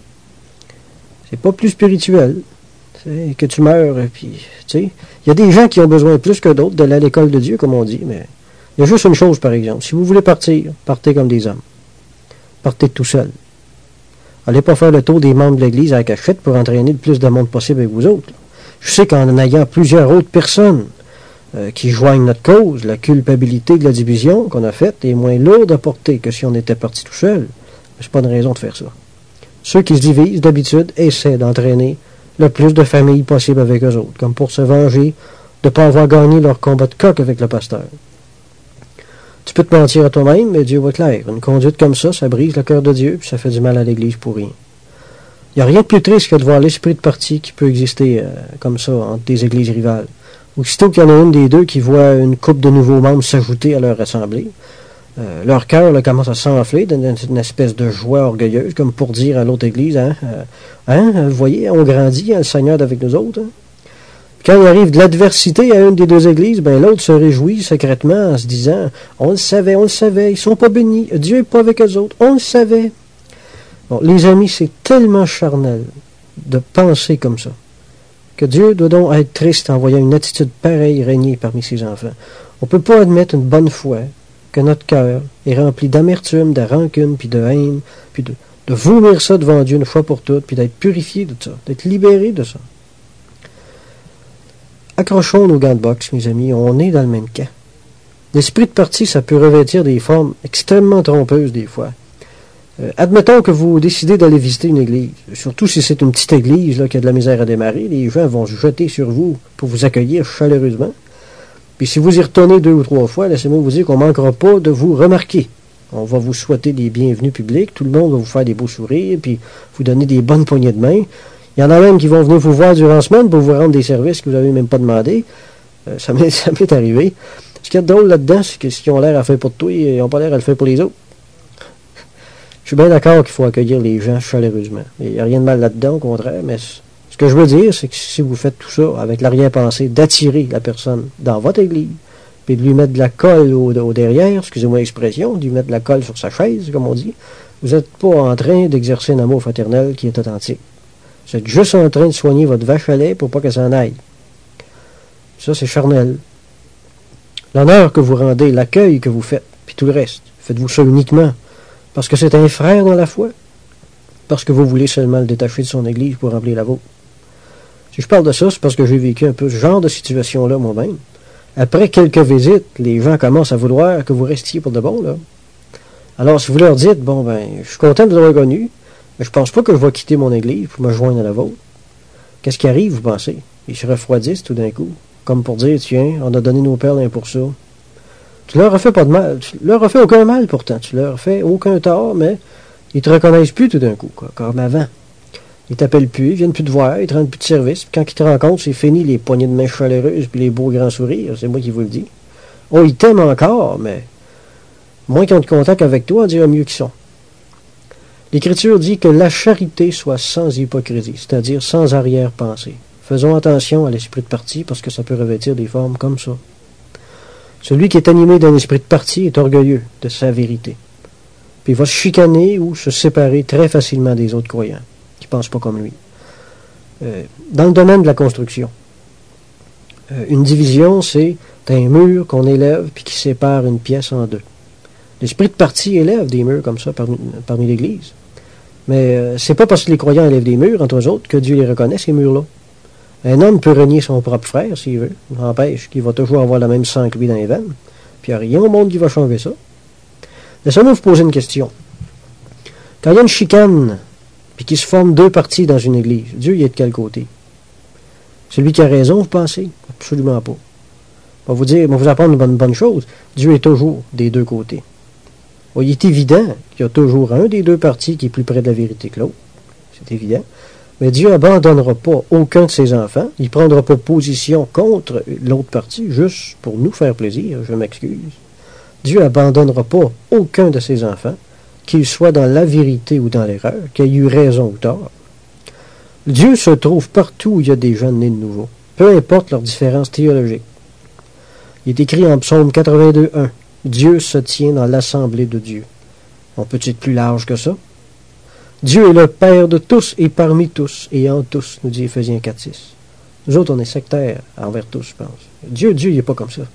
C'est pas plus spirituel que tu meurs, puis, tu sais, il y a des gens qui ont besoin plus que d'autres d'aller à l'école de Dieu, comme on dit, mais il y a juste une chose, par exemple. Si vous voulez partir, partez comme des hommes. Partez tout seul. Allez pas faire le tour des membres de l'Église à la cachette pour entraîner le plus de monde possible avec vous autres. Je sais qu'en ayant plusieurs autres personnes qui joignent notre cause, la culpabilité de la division qu'on a faite est moins lourde à porter que si on était parti tout seul. C'est pas une raison de faire ça. Ceux qui se divisent, d'habitude, essaient d'entraîner le plus de familles possible avec eux autres, comme pour se venger de ne pas avoir gagné leur combat de coq avec le pasteur. Tu peux te mentir à toi-même, mais Dieu va être clair. Une conduite comme ça brise le cœur de Dieu, puis ça fait du mal à l'Église pour rien. Il n'y a rien de plus triste que de voir l'esprit de parti qui peut exister comme ça entre des églises rivales. Aussitôt qu'il y en a une des deux qui voit une couple de nouveaux membres s'ajouter à leur assemblée, leur cœur commence à s'enfler d'une espèce de joie orgueilleuse, comme pour dire à l'autre église, vous voyez, on grandit, le Seigneur est avec nous autres. Hein? Quand il arrive de l'adversité à une des deux églises, l'autre se réjouit secrètement en se disant, on le savait, ils sont pas bénis, Dieu n'est pas avec eux autres, on le savait. Bon, les amis, c'est tellement charnel de penser comme ça, que Dieu doit donc être triste en voyant une attitude pareille régner parmi ses enfants. On ne peut pas admettre une bonne fois que notre cœur est rempli d'amertume, de rancune, puis de haine, puis de vomir ça devant Dieu une fois pour toutes, puis d'être purifié de ça, d'être libéré de ça. Accrochons nos gants de boxe, mes amis, on est dans le même camp. L'esprit de parti, ça peut revêtir des formes extrêmement trompeuses des fois. Admettons que vous décidez d'aller visiter une église, surtout si c'est une petite église là, qui a de la misère à démarrer, les gens vont se jeter sur vous pour vous accueillir chaleureusement. Puis si vous y retournez 2 ou 3 fois, laissez-moi vous dire qu'on ne manquera pas de vous remarquer. On va vous souhaiter des bienvenus publics, tout le monde va vous faire des beaux sourires, puis vous donner des bonnes poignées de main. Il y en a même qui vont venir vous voir durant la semaine pour vous rendre des services que vous n'avez même pas demandé. Ça m'est arrivé. Ce qui est drôle là-dedans, c'est que s'ils ont l'air à faire pour toi, ils n'ont pas l'air à le faire pour les autres. Je suis bien d'accord qu'il faut accueillir les gens chaleureusement. Il n'y a rien de mal là-dedans, au contraire, mais ce que je veux dire, c'est que si vous faites tout ça avec l'arrière-pensée d'attirer la personne dans votre église, puis de lui mettre de la colle au derrière, excusez-moi l'expression, de lui mettre de la colle sur sa chaise, comme on dit, vous n'êtes pas en train d'exercer un amour fraternel qui est authentique. Vous êtes juste en train de soigner votre vache à lait pour pas qu'elle s'en aille. Ça, c'est charnel. L'honneur que vous rendez, l'accueil que vous faites, puis tout le reste, faites-vous ça uniquement parce que c'est un frère dans la foi, parce que vous voulez seulement le détacher de son église pour remplir la vôtre. Si je parle de ça, c'est parce que j'ai vécu un peu ce genre de situation-là moi-même. Après quelques visites, les gens commencent à vouloir que vous restiez pour de bon, là. Alors, si vous leur dites, je suis content de vous avoir connu, mais je pense pas que je vais quitter mon église pour me joindre à la vôtre. Qu'est-ce qui arrive, vous pensez? Ils se refroidissent tout d'un coup, comme pour dire, tiens, on a donné nos perles pour ça. Tu leur as fait pas de mal. Tu leur as fait aucun mal, pourtant. Tu leur as fait aucun tort, mais ils te reconnaissent plus tout d'un coup, comme avant. Ils t'appellent plus, ils viennent plus te voir, ils te rendent plus de service. Puis quand ils te rencontrent, c'est fini les poignées de main chaleureuses puis les beaux grands sourires. C'est moi qui vous le dis. Oh, ils t'aiment encore, mais moins qu'ils ont de contact avec toi, on dirait mieux qu'ils sont. L'Écriture dit que la charité soit sans hypocrisie, c'est-à-dire sans arrière-pensée. Faisons attention à l'esprit de parti parce que ça peut revêtir des formes comme ça. Celui qui est animé d'un esprit de parti est orgueilleux de sa vérité. Puis il va se chicaner ou se séparer très facilement des autres croyants qui ne pensent pas comme lui. Dans le domaine de la construction, une division, c'est un mur qu'on élève puis qui sépare une pièce en deux. L'esprit de parti élève des murs comme ça parmi l'Église. Mais c'est pas parce que les croyants élèvent des murs entre eux autres que Dieu les reconnaît, ces murs-là. Un homme peut renier son propre frère, s'il veut. N'empêche qu'il va toujours avoir le même sang que lui dans les veines. Puis il n'y a rien au monde qui va changer ça. Laissez-moi vous poser une question. Quand il y a une chicane puis qu'il se forme deux parties dans une église, Dieu, il est de quel côté? Celui qui a raison, vous pensez? Absolument pas. On va vous apprendre une bonne chose. Dieu est toujours des deux côtés. Il est évident qu'il y a toujours un des deux partis qui est plus près de la vérité que l'autre. C'est évident. Mais Dieu n'abandonnera pas aucun de ses enfants. Il ne prendra pas position contre l'autre parti, juste pour nous faire plaisir, je m'excuse. Dieu n'abandonnera pas aucun de ses enfants, qu'il soit dans la vérité ou dans l'erreur, qu'il ait eu raison ou tort. Dieu se trouve partout où il y a des gens nés de nouveau, peu importe leurs différences théologiques. Il est écrit en Psaume 82:1, « Dieu se tient dans l'assemblée de Dieu. » On peut être plus large que ça? Dieu est le Père de tous et parmi tous et en tous, nous dit Éphésiens 4:6. Nous autres, on est sectaires envers tous, je pense. Dieu, il n'est pas comme ça.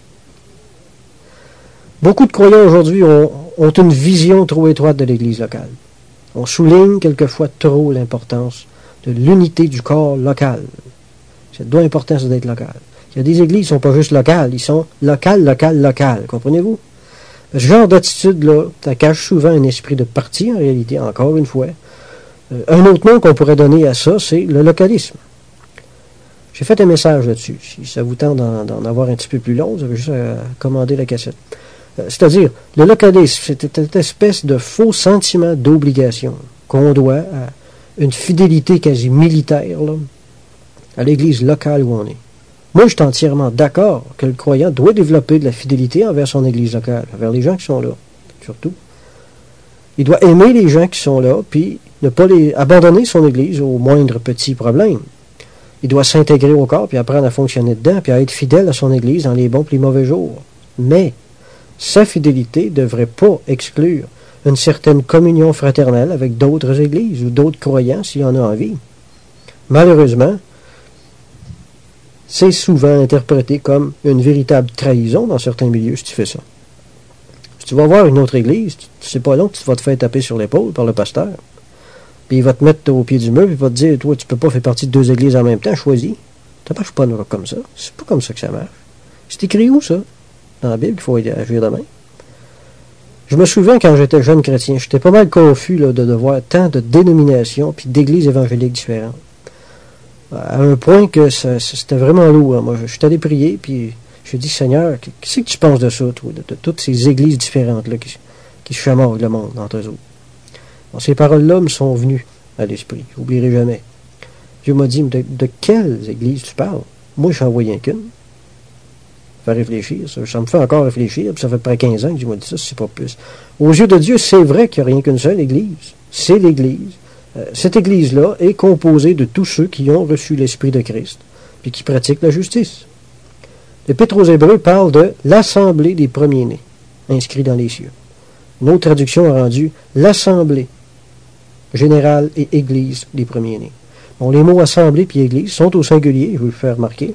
Beaucoup de croyants aujourd'hui ont une vision trop étroite de l'Église locale. On souligne quelquefois trop l'importance de l'unité du corps local. C'est d'où l'importance d'être local. Il y a des églises qui ne sont pas juste locales, ils sont locales, comprenez-vous? Ce genre d'attitude-là, ça cache souvent un esprit de parti, en réalité, encore une fois. Un autre nom qu'on pourrait donner à ça, c'est le localisme. J'ai fait un message là-dessus. Si ça vous tente d'en avoir un petit peu plus long, vous avez juste à commander la cassette. C'est-à-dire, le localisme, c'est cette espèce de faux sentiment d'obligation qu'on doit à une fidélité quasi militaire là, à l'église locale où on est. Moi, je suis entièrement d'accord que le croyant doit développer de la fidélité envers son église locale, envers les gens qui sont là, surtout. Il doit aimer les gens qui sont là, puis ne pas abandonner son église au moindre petit problème. Il doit s'intégrer au corps, puis apprendre à fonctionner dedans, puis à être fidèle à son église dans les bons et les mauvais jours. Mais sa fidélité ne devrait pas exclure une certaine communion fraternelle avec d'autres églises ou d'autres croyants s'il y en a envie. Malheureusement, c'est souvent interprété comme une véritable trahison dans certains milieux si tu fais ça. Si tu vas voir une autre église, c'est pas long que tu vas te faire taper sur l'épaule par le pasteur. Puis il va te mettre au pied du mur, puis il va te dire, toi, tu peux pas faire partie de deux églises en même temps, choisis. Ça marche pas comme ça. C'est pas comme ça que ça marche. C'est écrit où, ça? Dans la Bible, qu'il faut agir de même. Je me souviens, quand j'étais jeune chrétien, j'étais pas mal confus là, de voir tant de dénominations puis d'églises évangéliques différentes. À un point que c'était vraiment lourd. Moi, je suis allé prier, puis je dit, Seigneur, qu'est-ce que tu penses de ça, toi, de toutes ces églises différentes là, qui chamarrent le monde entre eux autres? Bon, ces paroles-là me sont venues à l'esprit. Je n'oublierai jamais. Dieu m'a dit, de quelles églises tu parles? Moi, je n'en voyais qu'une. Ça fait réfléchir. Ça me fait encore réfléchir, puis ça fait près 15 ans que Dieu m'a dit ça, c'est pas plus. Aux yeux de Dieu, c'est vrai qu'il n'y a rien qu'une seule église. C'est l'église. Cette église-là est composée de tous ceux qui ont reçu l'Esprit de Christ, puis qui pratiquent la justice. L'Épître aux Hébreux parle de l'assemblée des premiers-nés, inscrits dans les cieux. Une autre traduction a rendu l'assemblée générale et église des premiers-nés. Bon, les mots assemblée puis église sont au singulier, je vais vous le faire remarquer.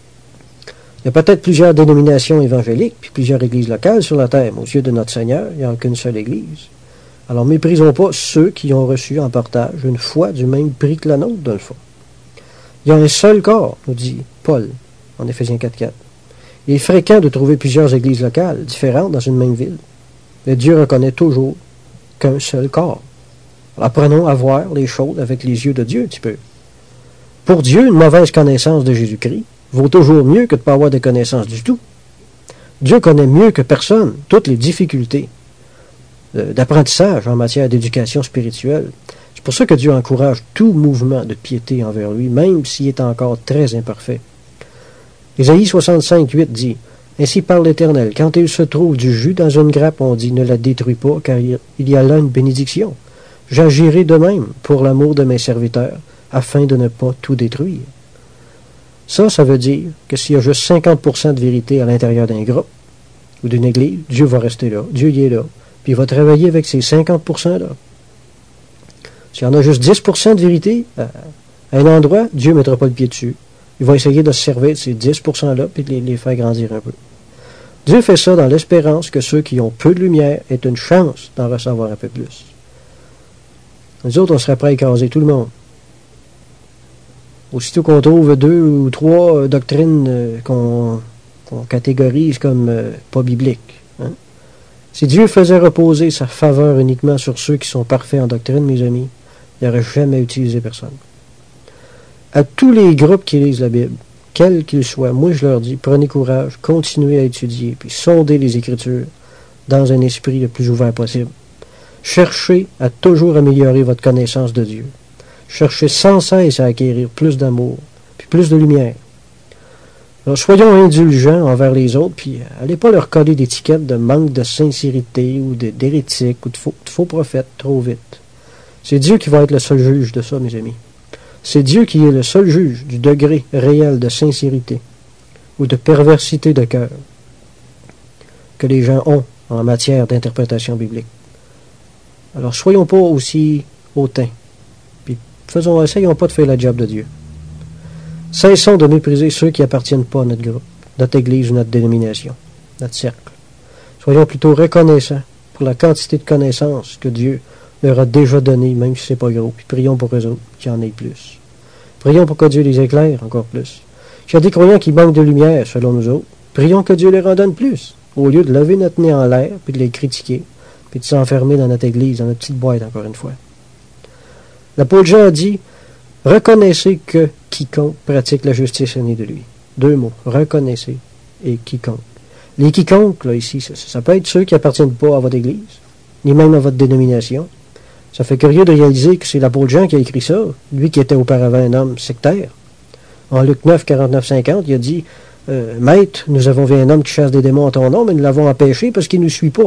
Il y a peut-être plusieurs dénominations évangéliques puis plusieurs églises locales sur la terre, mais aux yeux de notre Seigneur, il n'y a qu'une seule église. Alors, méprisons pas ceux qui ont reçu en partage une foi du même prix que la nôtre, dans le fond. Il y a un seul corps, nous dit Paul, en Éphésiens 4:4. Il est fréquent de trouver plusieurs églises locales, différentes dans une même ville. Mais Dieu reconnaît toujours qu'un seul corps. Alors, apprenons à voir les choses avec les yeux de Dieu un petit peu. Pour Dieu, une mauvaise connaissance de Jésus-Christ vaut toujours mieux que de ne pas avoir de connaissance du tout. Dieu connaît mieux que personne toutes les difficultés d'apprentissage en matière d'éducation spirituelle. C'est pour ça que Dieu encourage tout mouvement de piété envers lui, même s'il est encore très imparfait. Ésaïe 65:8 dit, « Ainsi parle l'Éternel, quand il se trouve du jus dans une grappe, on dit, ne la détruis pas, car il y a là une bénédiction. J'agirai de même pour l'amour de mes serviteurs, afin de ne pas tout détruire. » Ça veut dire que s'il y a juste 50% de vérité à l'intérieur d'un groupe ou d'une église, Dieu va rester là, Dieu y est là, puis il va travailler avec ces 50%-là. S'il y en a juste 10% de vérité à un endroit, Dieu ne mettra pas le pied dessus. Il va essayer de se servir de ces 10%-là puis de les faire grandir un peu. Dieu fait ça dans l'espérance que ceux qui ont peu de lumière aient une chance d'en recevoir un peu plus. Nous autres, on serait prêts à écraser tout le monde. Aussitôt qu'on trouve 2 ou 3 doctrines qu'on catégorise comme pas bibliques. Hein? Si Dieu faisait reposer sa faveur uniquement sur ceux qui sont parfaits en doctrine, mes amis, Il n'aurait jamais utilisé personne. À tous les groupes qui lisent la Bible, quels qu'ils soient, moi je leur dis, prenez courage, continuez à étudier, puis sondez les Écritures dans un esprit le plus ouvert possible. Cherchez à toujours améliorer votre connaissance de Dieu. Cherchez sans cesse à acquérir plus d'amour, puis plus de lumière. Alors, soyons indulgents envers les autres, puis allez pas leur coller d'étiquettes de manque de sincérité ou d'hérétique ou de faux prophètes trop vite. C'est Dieu qui va être le seul juge de ça, mes amis. C'est Dieu qui est le seul juge du degré réel de sincérité ou de perversité de cœur que les gens ont en matière d'interprétation biblique. Alors, soyons pas aussi hautains, puis essayons pas de faire la job de Dieu. Cessons de mépriser ceux qui appartiennent pas à notre groupe, notre église ou notre dénomination, notre cercle. Soyons plutôt reconnaissants pour la quantité de connaissances que Dieu leur a déjà données, même si c'est pas gros, puis prions pour eux autres, qu'il y en ait plus. Prions pour que Dieu les éclaire encore plus. S'il y a des croyants qui manquent de lumière, selon nous autres, prions que Dieu leur en donne plus, au lieu de lever notre nez en l'air, puis de les critiquer, puis de s'enfermer dans notre église, dans notre petite boîte, encore une fois. L'apôtre Jean a dit, « Reconnaissez que quiconque pratique la justice est né de lui. » 2 mots, « Reconnaissez » et « quiconque ». Les quiconques, là, ici, ça peut être ceux qui n'appartiennent pas à votre église, ni même à votre dénomination. Ça fait curieux de réaliser que c'est l'apôtre Jean qui a écrit ça, lui qui était auparavant un homme sectaire. En Luc 9, 49-50, il a dit, « Maître, nous avons vu un homme qui chasse des démons en ton nom, mais nous l'avons empêché parce qu'il ne nous suit pas. »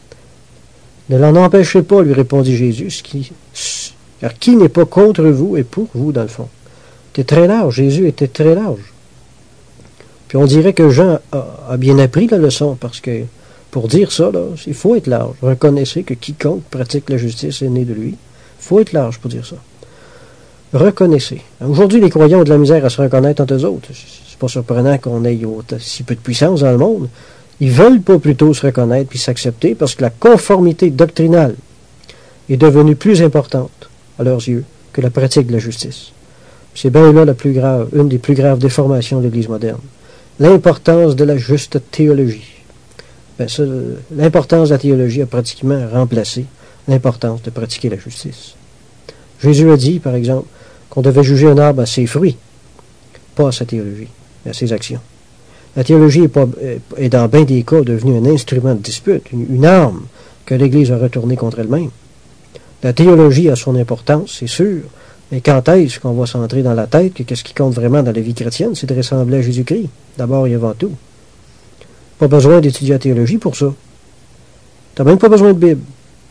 Ne l'en empêchez pas, lui répondit Jésus, car qui n'est pas contre vous et pour vous, dans le fond. C'était très large, Jésus était très large. Puis on dirait que Jean a bien appris la leçon, parce que pour dire ça, là, il faut être large. Reconnaissez que quiconque pratique la justice est né de lui. Il faut être large pour dire ça. Reconnaissez. Aujourd'hui, les croyants ont de la misère à se reconnaître entre eux autres. C'est pas surprenant qu'on ait si peu de puissance dans le monde. Ils veulent pas plutôt se reconnaître puis s'accepter parce que la conformité doctrinale est devenue plus importante à leurs yeux que la pratique de la justice. C'est bien là une des plus graves déformations de l'Église moderne. L'importance de la juste théologie. L'importance de la théologie a pratiquement remplacé l'importance de pratiquer la justice. Jésus a dit, par exemple, qu'on devait juger un arbre à ses fruits, pas à sa théologie, mais à ses actions. La théologie est dans bien des cas devenue un instrument de dispute, une arme que l'Église a retournée contre elle-même. La théologie a son importance, c'est sûr, mais quand est-ce qu'on va s'entrer dans la tête que ce qui compte vraiment dans la vie chrétienne, c'est de ressembler à Jésus-Christ, d'abord et avant tout. Pas besoin d'étudier la théologie pour ça. T'as même pas besoin de Bible.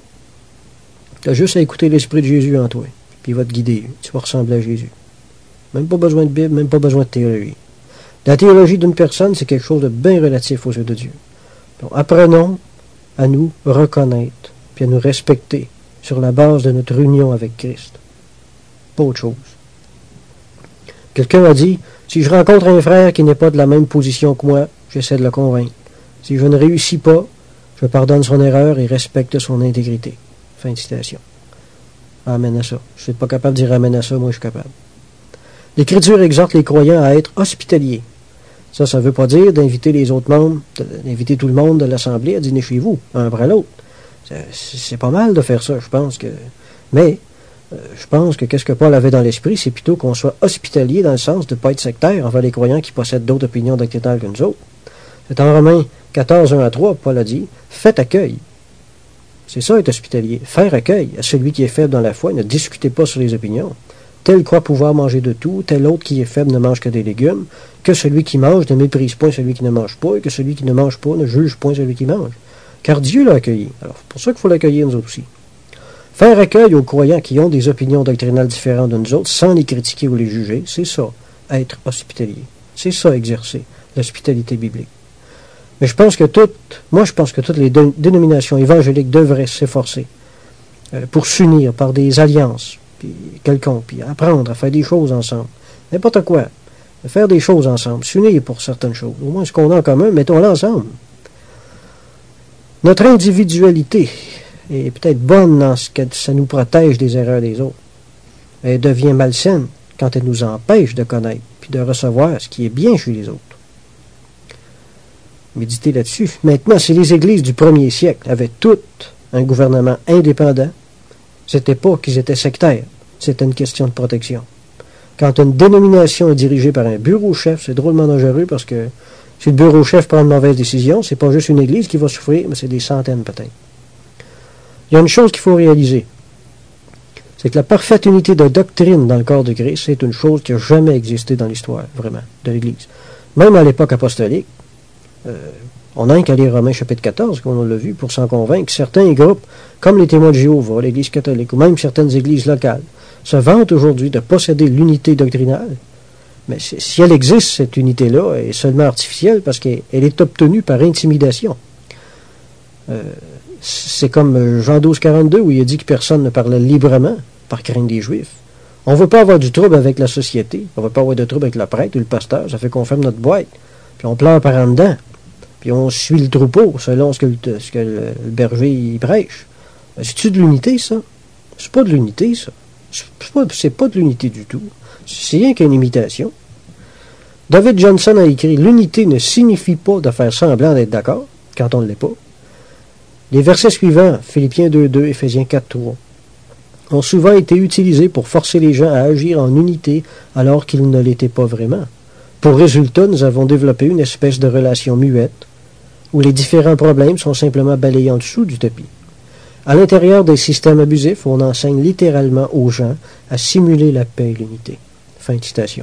T'as juste à écouter l'Esprit de Jésus en toi, puis il va te guider, tu vas ressembler à Jésus. Même pas besoin de Bible, même pas besoin de théologie. La théologie d'une personne, c'est quelque chose de bien relatif aux yeux de Dieu. Donc, apprenons à nous reconnaître, puis à nous respecter sur la base de notre union avec Christ. Pas autre chose. Quelqu'un a dit, si je rencontre un frère qui n'est pas de la même position que moi, j'essaie de le convaincre. Si je ne réussis pas, je pardonne son erreur et respecte son intégrité. Fin de citation. Amen à ça. Je ne suis pas capable de dire amen à ça, moi je suis capable. L'Écriture exhorte les croyants à être hospitaliers. Ça ne veut pas dire d'inviter les autres membres, d'inviter tout le monde de l'Assemblée à dîner chez vous, un après l'autre. C'est pas mal de faire ça, je pense que... Mais, je pense que qu'est-ce que Paul avait dans l'esprit, c'est plutôt qu'on soit hospitalier dans le sens de ne pas être sectaire envers les croyants qui possèdent d'autres opinions doctrinales que nous autres. C'est en Romains 14, 1 à 3, Paul a dit, « Faites accueil. » C'est ça, être hospitalier. Faire accueil à celui qui est faible dans la foi. Ne discutez pas sur les opinions. Tel croit pouvoir manger de tout, tel autre qui est faible ne mange que des légumes, que celui qui mange ne méprise point celui qui ne mange pas, et que celui qui ne mange pas ne juge point celui qui mange. Car Dieu l'a accueilli. Alors, c'est pour ça qu'il faut l'accueillir nous autres aussi. Faire accueil aux croyants qui ont des opinions doctrinales différentes de nous autres, sans les critiquer ou les juger, c'est ça, être hospitalier. C'est ça, exercer l'hospitalité biblique. Mais je pense que toutes les dénominations évangéliques devraient s'efforcer pour s'unir par des alliances quelconques, puis apprendre à faire des choses ensemble. N'importe quoi. Faire des choses ensemble. S'unir pour certaines choses. Au moins, ce qu'on a en commun, mettons-le ensemble. Notre individualité est peut-être bonne dans ce que ça nous protège des erreurs des autres. Elle devient malsaine quand elle nous empêche de connaître puis de recevoir ce qui est bien chez les autres. Méditez là-dessus. Maintenant, si les églises du 1er siècle avaient toutes un gouvernement indépendant, c'était pas qu'ils étaient sectaires. c'était une question de protection. Quand une dénomination est dirigée par un bureau-chef, c'est drôlement dangereux parce que si le bureau-chef prend une mauvaise décision, c'est pas juste une église qui va souffrir, mais c'est des centaines peut-être. Il y a une chose qu'il faut réaliser, c'est que la parfaite unité de doctrine dans le corps de Christ, c'est une chose qui n'a jamais existé dans l'histoire, vraiment, de l'Église. Même à l'époque apostolique, on n'a qu'à lire Romains chapitre 14, comme on l'a vu, pour s'en convaincre, certains groupes, comme les témoins de Jéhovah, l'Église catholique, ou même certaines églises locales, se vantent aujourd'hui de posséder l'unité doctrinale. Mais si elle existe, cette unité-là, est seulement artificielle parce qu'elle est obtenue par intimidation. C'est comme Jean 12, 42, où il a dit que personne ne parlait librement par crainte des Juifs. On ne veut pas avoir du trouble avec la société, on ne veut pas avoir de trouble avec le prêtre ou le pasteur, ça fait qu'on ferme notre boîte, puis on pleure par en dedans, puis on suit le troupeau selon ce que le berger il prêche. C'est-tu de l'unité, ça? C'est pas de l'unité, ça. C'est pas de l'unité du tout. C'est rien qu'une imitation. David Johnson a écrit « L'unité ne signifie pas de faire semblant d'être d'accord, quand on ne l'est pas. » Les versets suivants, Philippiens 2.2, Éphésiens 4.3, ont souvent été utilisés pour forcer les gens à agir en unité alors qu'ils ne l'étaient pas vraiment. Pour résultat, nous avons développé une espèce de relation muette où les différents problèmes sont simplement balayés en dessous du tapis. À l'intérieur des systèmes abusifs, on enseigne littéralement aux gens à simuler la paix et l'unité. Fin de citation.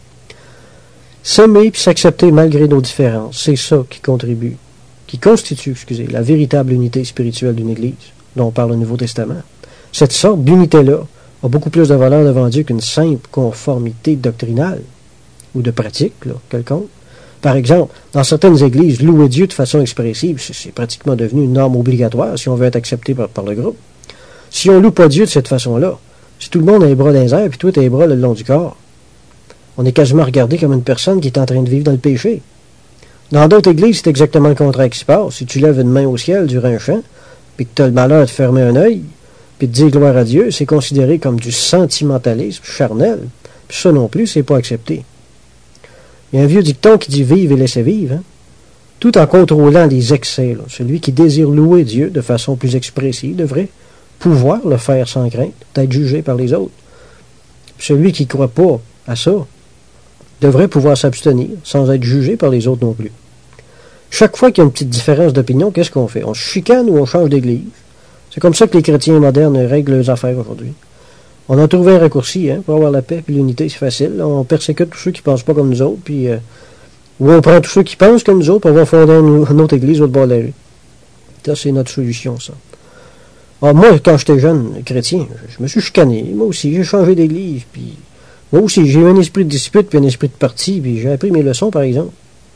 S'aimer puis s'accepter malgré nos différences, c'est ça qui constitue, la véritable unité spirituelle d'une Église, dont on parle au Nouveau Testament. Cette sorte d'unité-là a beaucoup plus de valeur devant Dieu qu'une simple conformité doctrinale ou de pratique, quelconque. Par exemple, dans certaines églises, louer Dieu de façon expressive, c'est pratiquement devenu une norme obligatoire si on veut être accepté par le groupe. Si on ne loue pas Dieu de cette façon-là, si tout le monde a les bras dans les airs, puis toi, tu as les bras le long du corps, on est quasiment regardé comme une personne qui est en train de vivre dans le péché. Dans d'autres églises, c'est exactement le contraire qui se passe. Si tu lèves une main au ciel durant un chant, puis que tu as le malheur de fermer un œil, puis de dire gloire à Dieu, c'est considéré comme du sentimentalisme charnel. Puis ça non plus, c'est pas accepté. Il y a un vieux dicton qui dit « Vive et laissez vivre », hein? Tout en contrôlant les excès. Celui qui désire louer Dieu de façon plus expressive devrait pouvoir le faire sans crainte, d'être jugé par les autres. Puis celui qui ne croit pas à ça devrait pouvoir s'abstenir sans être jugé par les autres non plus. Chaque fois qu'il y a une petite différence d'opinion, qu'est-ce qu'on fait? On se chicane ou on change d'église? C'est comme ça que les chrétiens modernes règlent leurs affaires aujourd'hui. On a trouvé un raccourci, pour avoir la paix et l'unité, c'est facile. On persécute tous ceux qui ne pensent pas comme nous autres, puis ou on prend tous ceux qui pensent comme nous autres, puis on va fonder une autre église au bord de la rue. Ça, c'est notre solution, ça. Alors, moi, quand j'étais jeune chrétien, je me suis chicané. Moi aussi, j'ai changé d'église, puis moi aussi, j'ai eu un esprit de dispute, puis un esprit de parti, puis j'ai appris mes leçons, par exemple.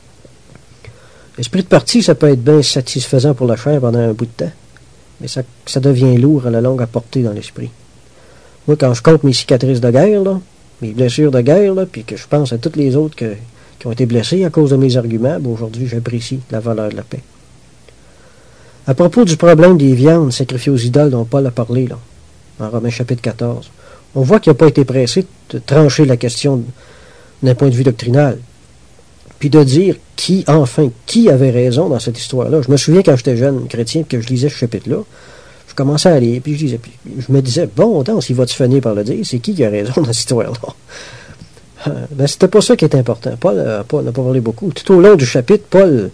L'esprit de parti, ça peut être bien satisfaisant pour la chair pendant un bout de temps, mais ça devient lourd à la longue à porter dans l'esprit. Moi, quand je compte mes cicatrices de guerre, mes blessures de guerre, puis que je pense à toutes les autres qui ont été blessées à cause de mes arguments, aujourd'hui, j'apprécie la valeur de la paix. À propos du problème des viandes sacrifiées aux idoles dont Paul a parlé, en Romains chapitre 14, on voit qu'il n'a pas été pressé de trancher la question d'un point de vue doctrinal, puis de dire qui avait raison dans cette histoire-là. Je me souviens quand j'étais jeune chrétien, que je lisais ce chapitre-là, je commençais à lire, puis je me disais, bon, attends, s'il va-tu finir par le dire, c'est qui a raison dans cette histoire-là? Ben, c'était pas ça qui est important. Paul n'a pas parlé beaucoup. Tout au long du chapitre, Paul,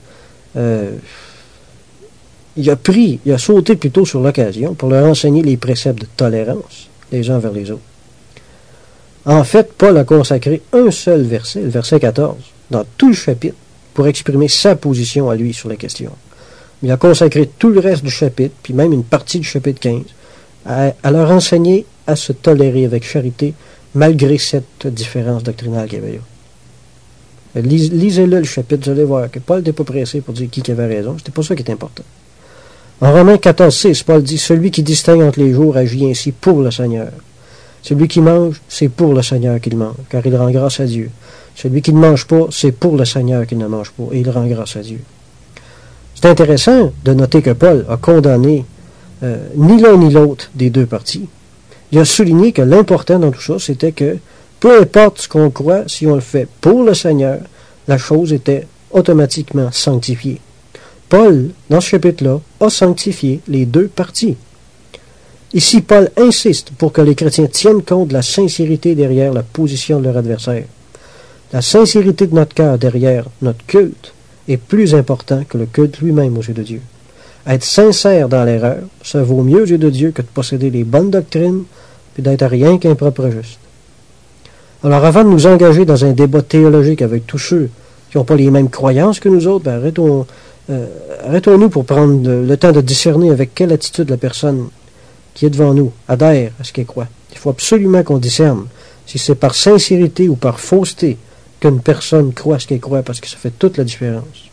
il a sauté plutôt sur l'occasion pour leur enseigner les préceptes de tolérance les uns vers les autres. En fait, Paul a consacré un seul verset, le verset 14, dans tout le chapitre, pour exprimer sa position à lui sur la question. Il a consacré tout le reste du chapitre, puis même une partie du chapitre 15, à leur enseigner à se tolérer avec charité, malgré cette différence doctrinale qu'il y avait là. Lisez-le le chapitre, vous allez voir que Paul n'était pas pressé pour dire qui avait raison. C'était pas ça qui est important. En Romains 14,6, Paul dit « Celui qui distingue entre les jours agit ainsi pour le Seigneur. Celui qui mange, c'est pour le Seigneur qu'il mange, car il rend grâce à Dieu. Celui qui ne mange pas, c'est pour le Seigneur qu'il ne mange pas, et il rend grâce à Dieu. » C'est intéressant de noter que Paul a condamné ni l'un ni l'autre des deux parties. Il a souligné que l'important dans tout ça, c'était que peu importe ce qu'on croit, si on le fait pour le Seigneur, la chose était automatiquement sanctifiée. Paul, dans ce chapitre-là, a sanctifié les deux parties. Ici, Paul insiste pour que les chrétiens tiennent compte de la sincérité derrière la position de leur adversaire. La sincérité de notre cœur derrière notre culte est plus important que le culte lui-même aux yeux de Dieu. Être sincère dans l'erreur, ça vaut mieux aux yeux de Dieu que de posséder les bonnes doctrines et d'être rien qu'un propre juste. Alors avant de nous engager dans un débat théologique avec tous ceux qui n'ont pas les mêmes croyances que nous autres, arrêtons-nous pour prendre le temps de discerner avec quelle attitude la personne qui est devant nous adhère à ce qu'elle croit. Il faut absolument qu'on discerne si c'est par sincérité ou par fausseté qu'une personne croit ce qu'elle croit, parce que ça fait toute la différence.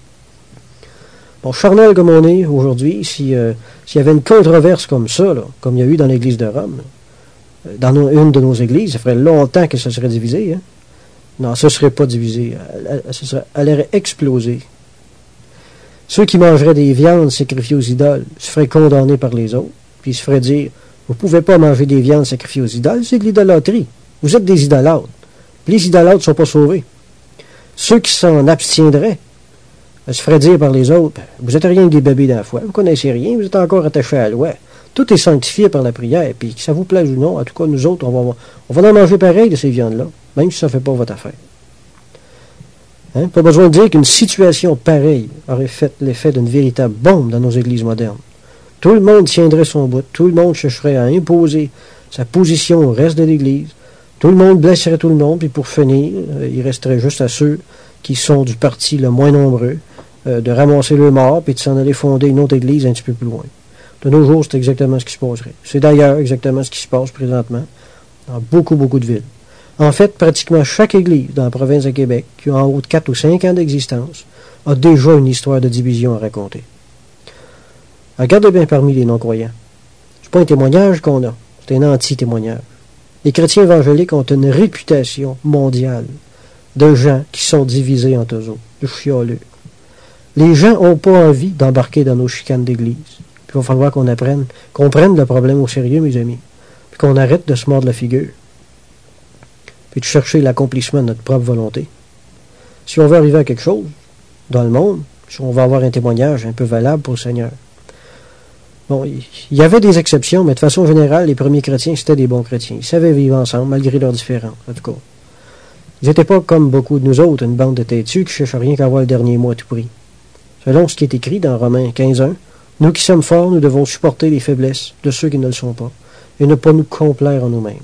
Bon, charnel comme on est aujourd'hui, s'il y avait une controverse comme ça, là, comme il y a eu dans l'Église de Rome, dans une de nos églises, ça ferait longtemps que ça serait divisé. Hein? Non, ça ne serait pas divisé. Elle aurait explosé. Ceux qui mangeraient des viandes sacrifiées aux idoles se feraient condamner par les autres, puis ils se feraient dire, vous ne pouvez pas manger des viandes sacrifiées aux idoles, c'est de l'idolâtrie. Vous êtes des idolâtres. Puis les idolâtres ne sont pas sauvés. Ceux qui s'en abstiendraient se feraient dire par les autres, vous n'êtes rien que des bébés dans la foi, vous ne connaissez rien, vous êtes encore attachés à la loi. Tout est sanctifié par la prière, puis que ça vous plaise ou non, en tout cas, nous autres, on va en manger pareil de ces viandes-là, même si ça ne fait pas votre affaire. Hein? Pas besoin de dire qu'une situation pareille aurait fait l'effet d'une véritable bombe dans nos églises modernes. Tout le monde tiendrait son bout, tout le monde chercherait à imposer sa position au reste de l'Église, tout le monde blesserait tout le monde, puis pour finir, il resterait juste à ceux qui sont du parti le moins nombreux, de ramasser le mort, puis de s'en aller fonder une autre Église un petit peu plus loin. De nos jours, c'est exactement ce qui se passerait. C'est d'ailleurs exactement ce qui se passe présentement dans beaucoup, beaucoup de villes. En fait, pratiquement chaque église dans la province de Québec, qui a en haut de 4 ou 5 ans d'existence, a déjà une histoire de division à raconter. Regardez bien parmi les non-croyants. C'est pas un témoignage qu'on a, c'est un anti-témoignage. Les chrétiens évangéliques ont une réputation mondiale de gens qui sont divisés entre eux autres, de chialeux. Les gens n'ont pas envie d'embarquer dans nos chicanes d'église. Il va falloir qu'on prenne le problème au sérieux, mes amis, puis qu'on arrête de se mordre la figure, puis de chercher l'accomplissement de notre propre volonté. Si on veut arriver à quelque chose dans le monde, si on va avoir un témoignage un peu valable pour le Seigneur. Bon, il y avait des exceptions, mais de façon générale, les premiers chrétiens, c'était des bons chrétiens. Ils savaient vivre ensemble, malgré leurs différences, en tout cas. Ils n'étaient pas comme beaucoup de nous autres, une bande de têtus qui ne cherchent rien qu'à avoir le dernier mot à tout prix. Selon ce qui est écrit dans Romains 15:1, nous qui sommes forts, nous devons supporter les faiblesses de ceux qui ne le sont pas, et ne pas nous complaire en nous-mêmes.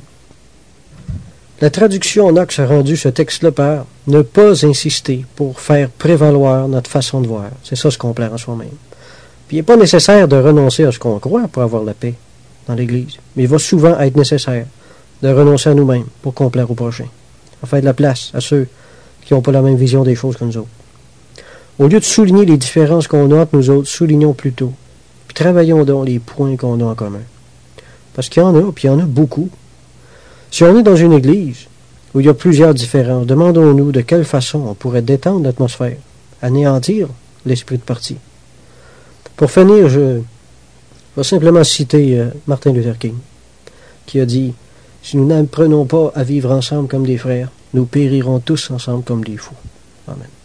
La traduction Knox a rendu ce texte-là par « ne pas insister pour faire prévaloir notre façon de voir ». C'est ça, se complaire en soi-même. Puis il n'est pas nécessaire de renoncer à ce qu'on croit pour avoir la paix dans l'Église, mais il va souvent être nécessaire de renoncer à nous-mêmes pour complaire au prochain, en faire de la place à ceux qui n'ont pas la même vision des choses que nous autres. Au lieu de souligner les différences qu'on a entre nous autres, soulignons plutôt. Puis travaillons donc les points qu'on a en commun. Parce qu'il y en a, puis il y en a beaucoup. Si on est dans une église où il y a plusieurs différences, demandons-nous de quelle façon on pourrait détendre l'atmosphère, anéantir l'esprit de parti. Pour finir, je vais simplement citer Martin Luther King, qui a dit « Si nous n'apprenons pas à vivre ensemble comme des frères, nous périrons tous ensemble comme des fous. » Amen.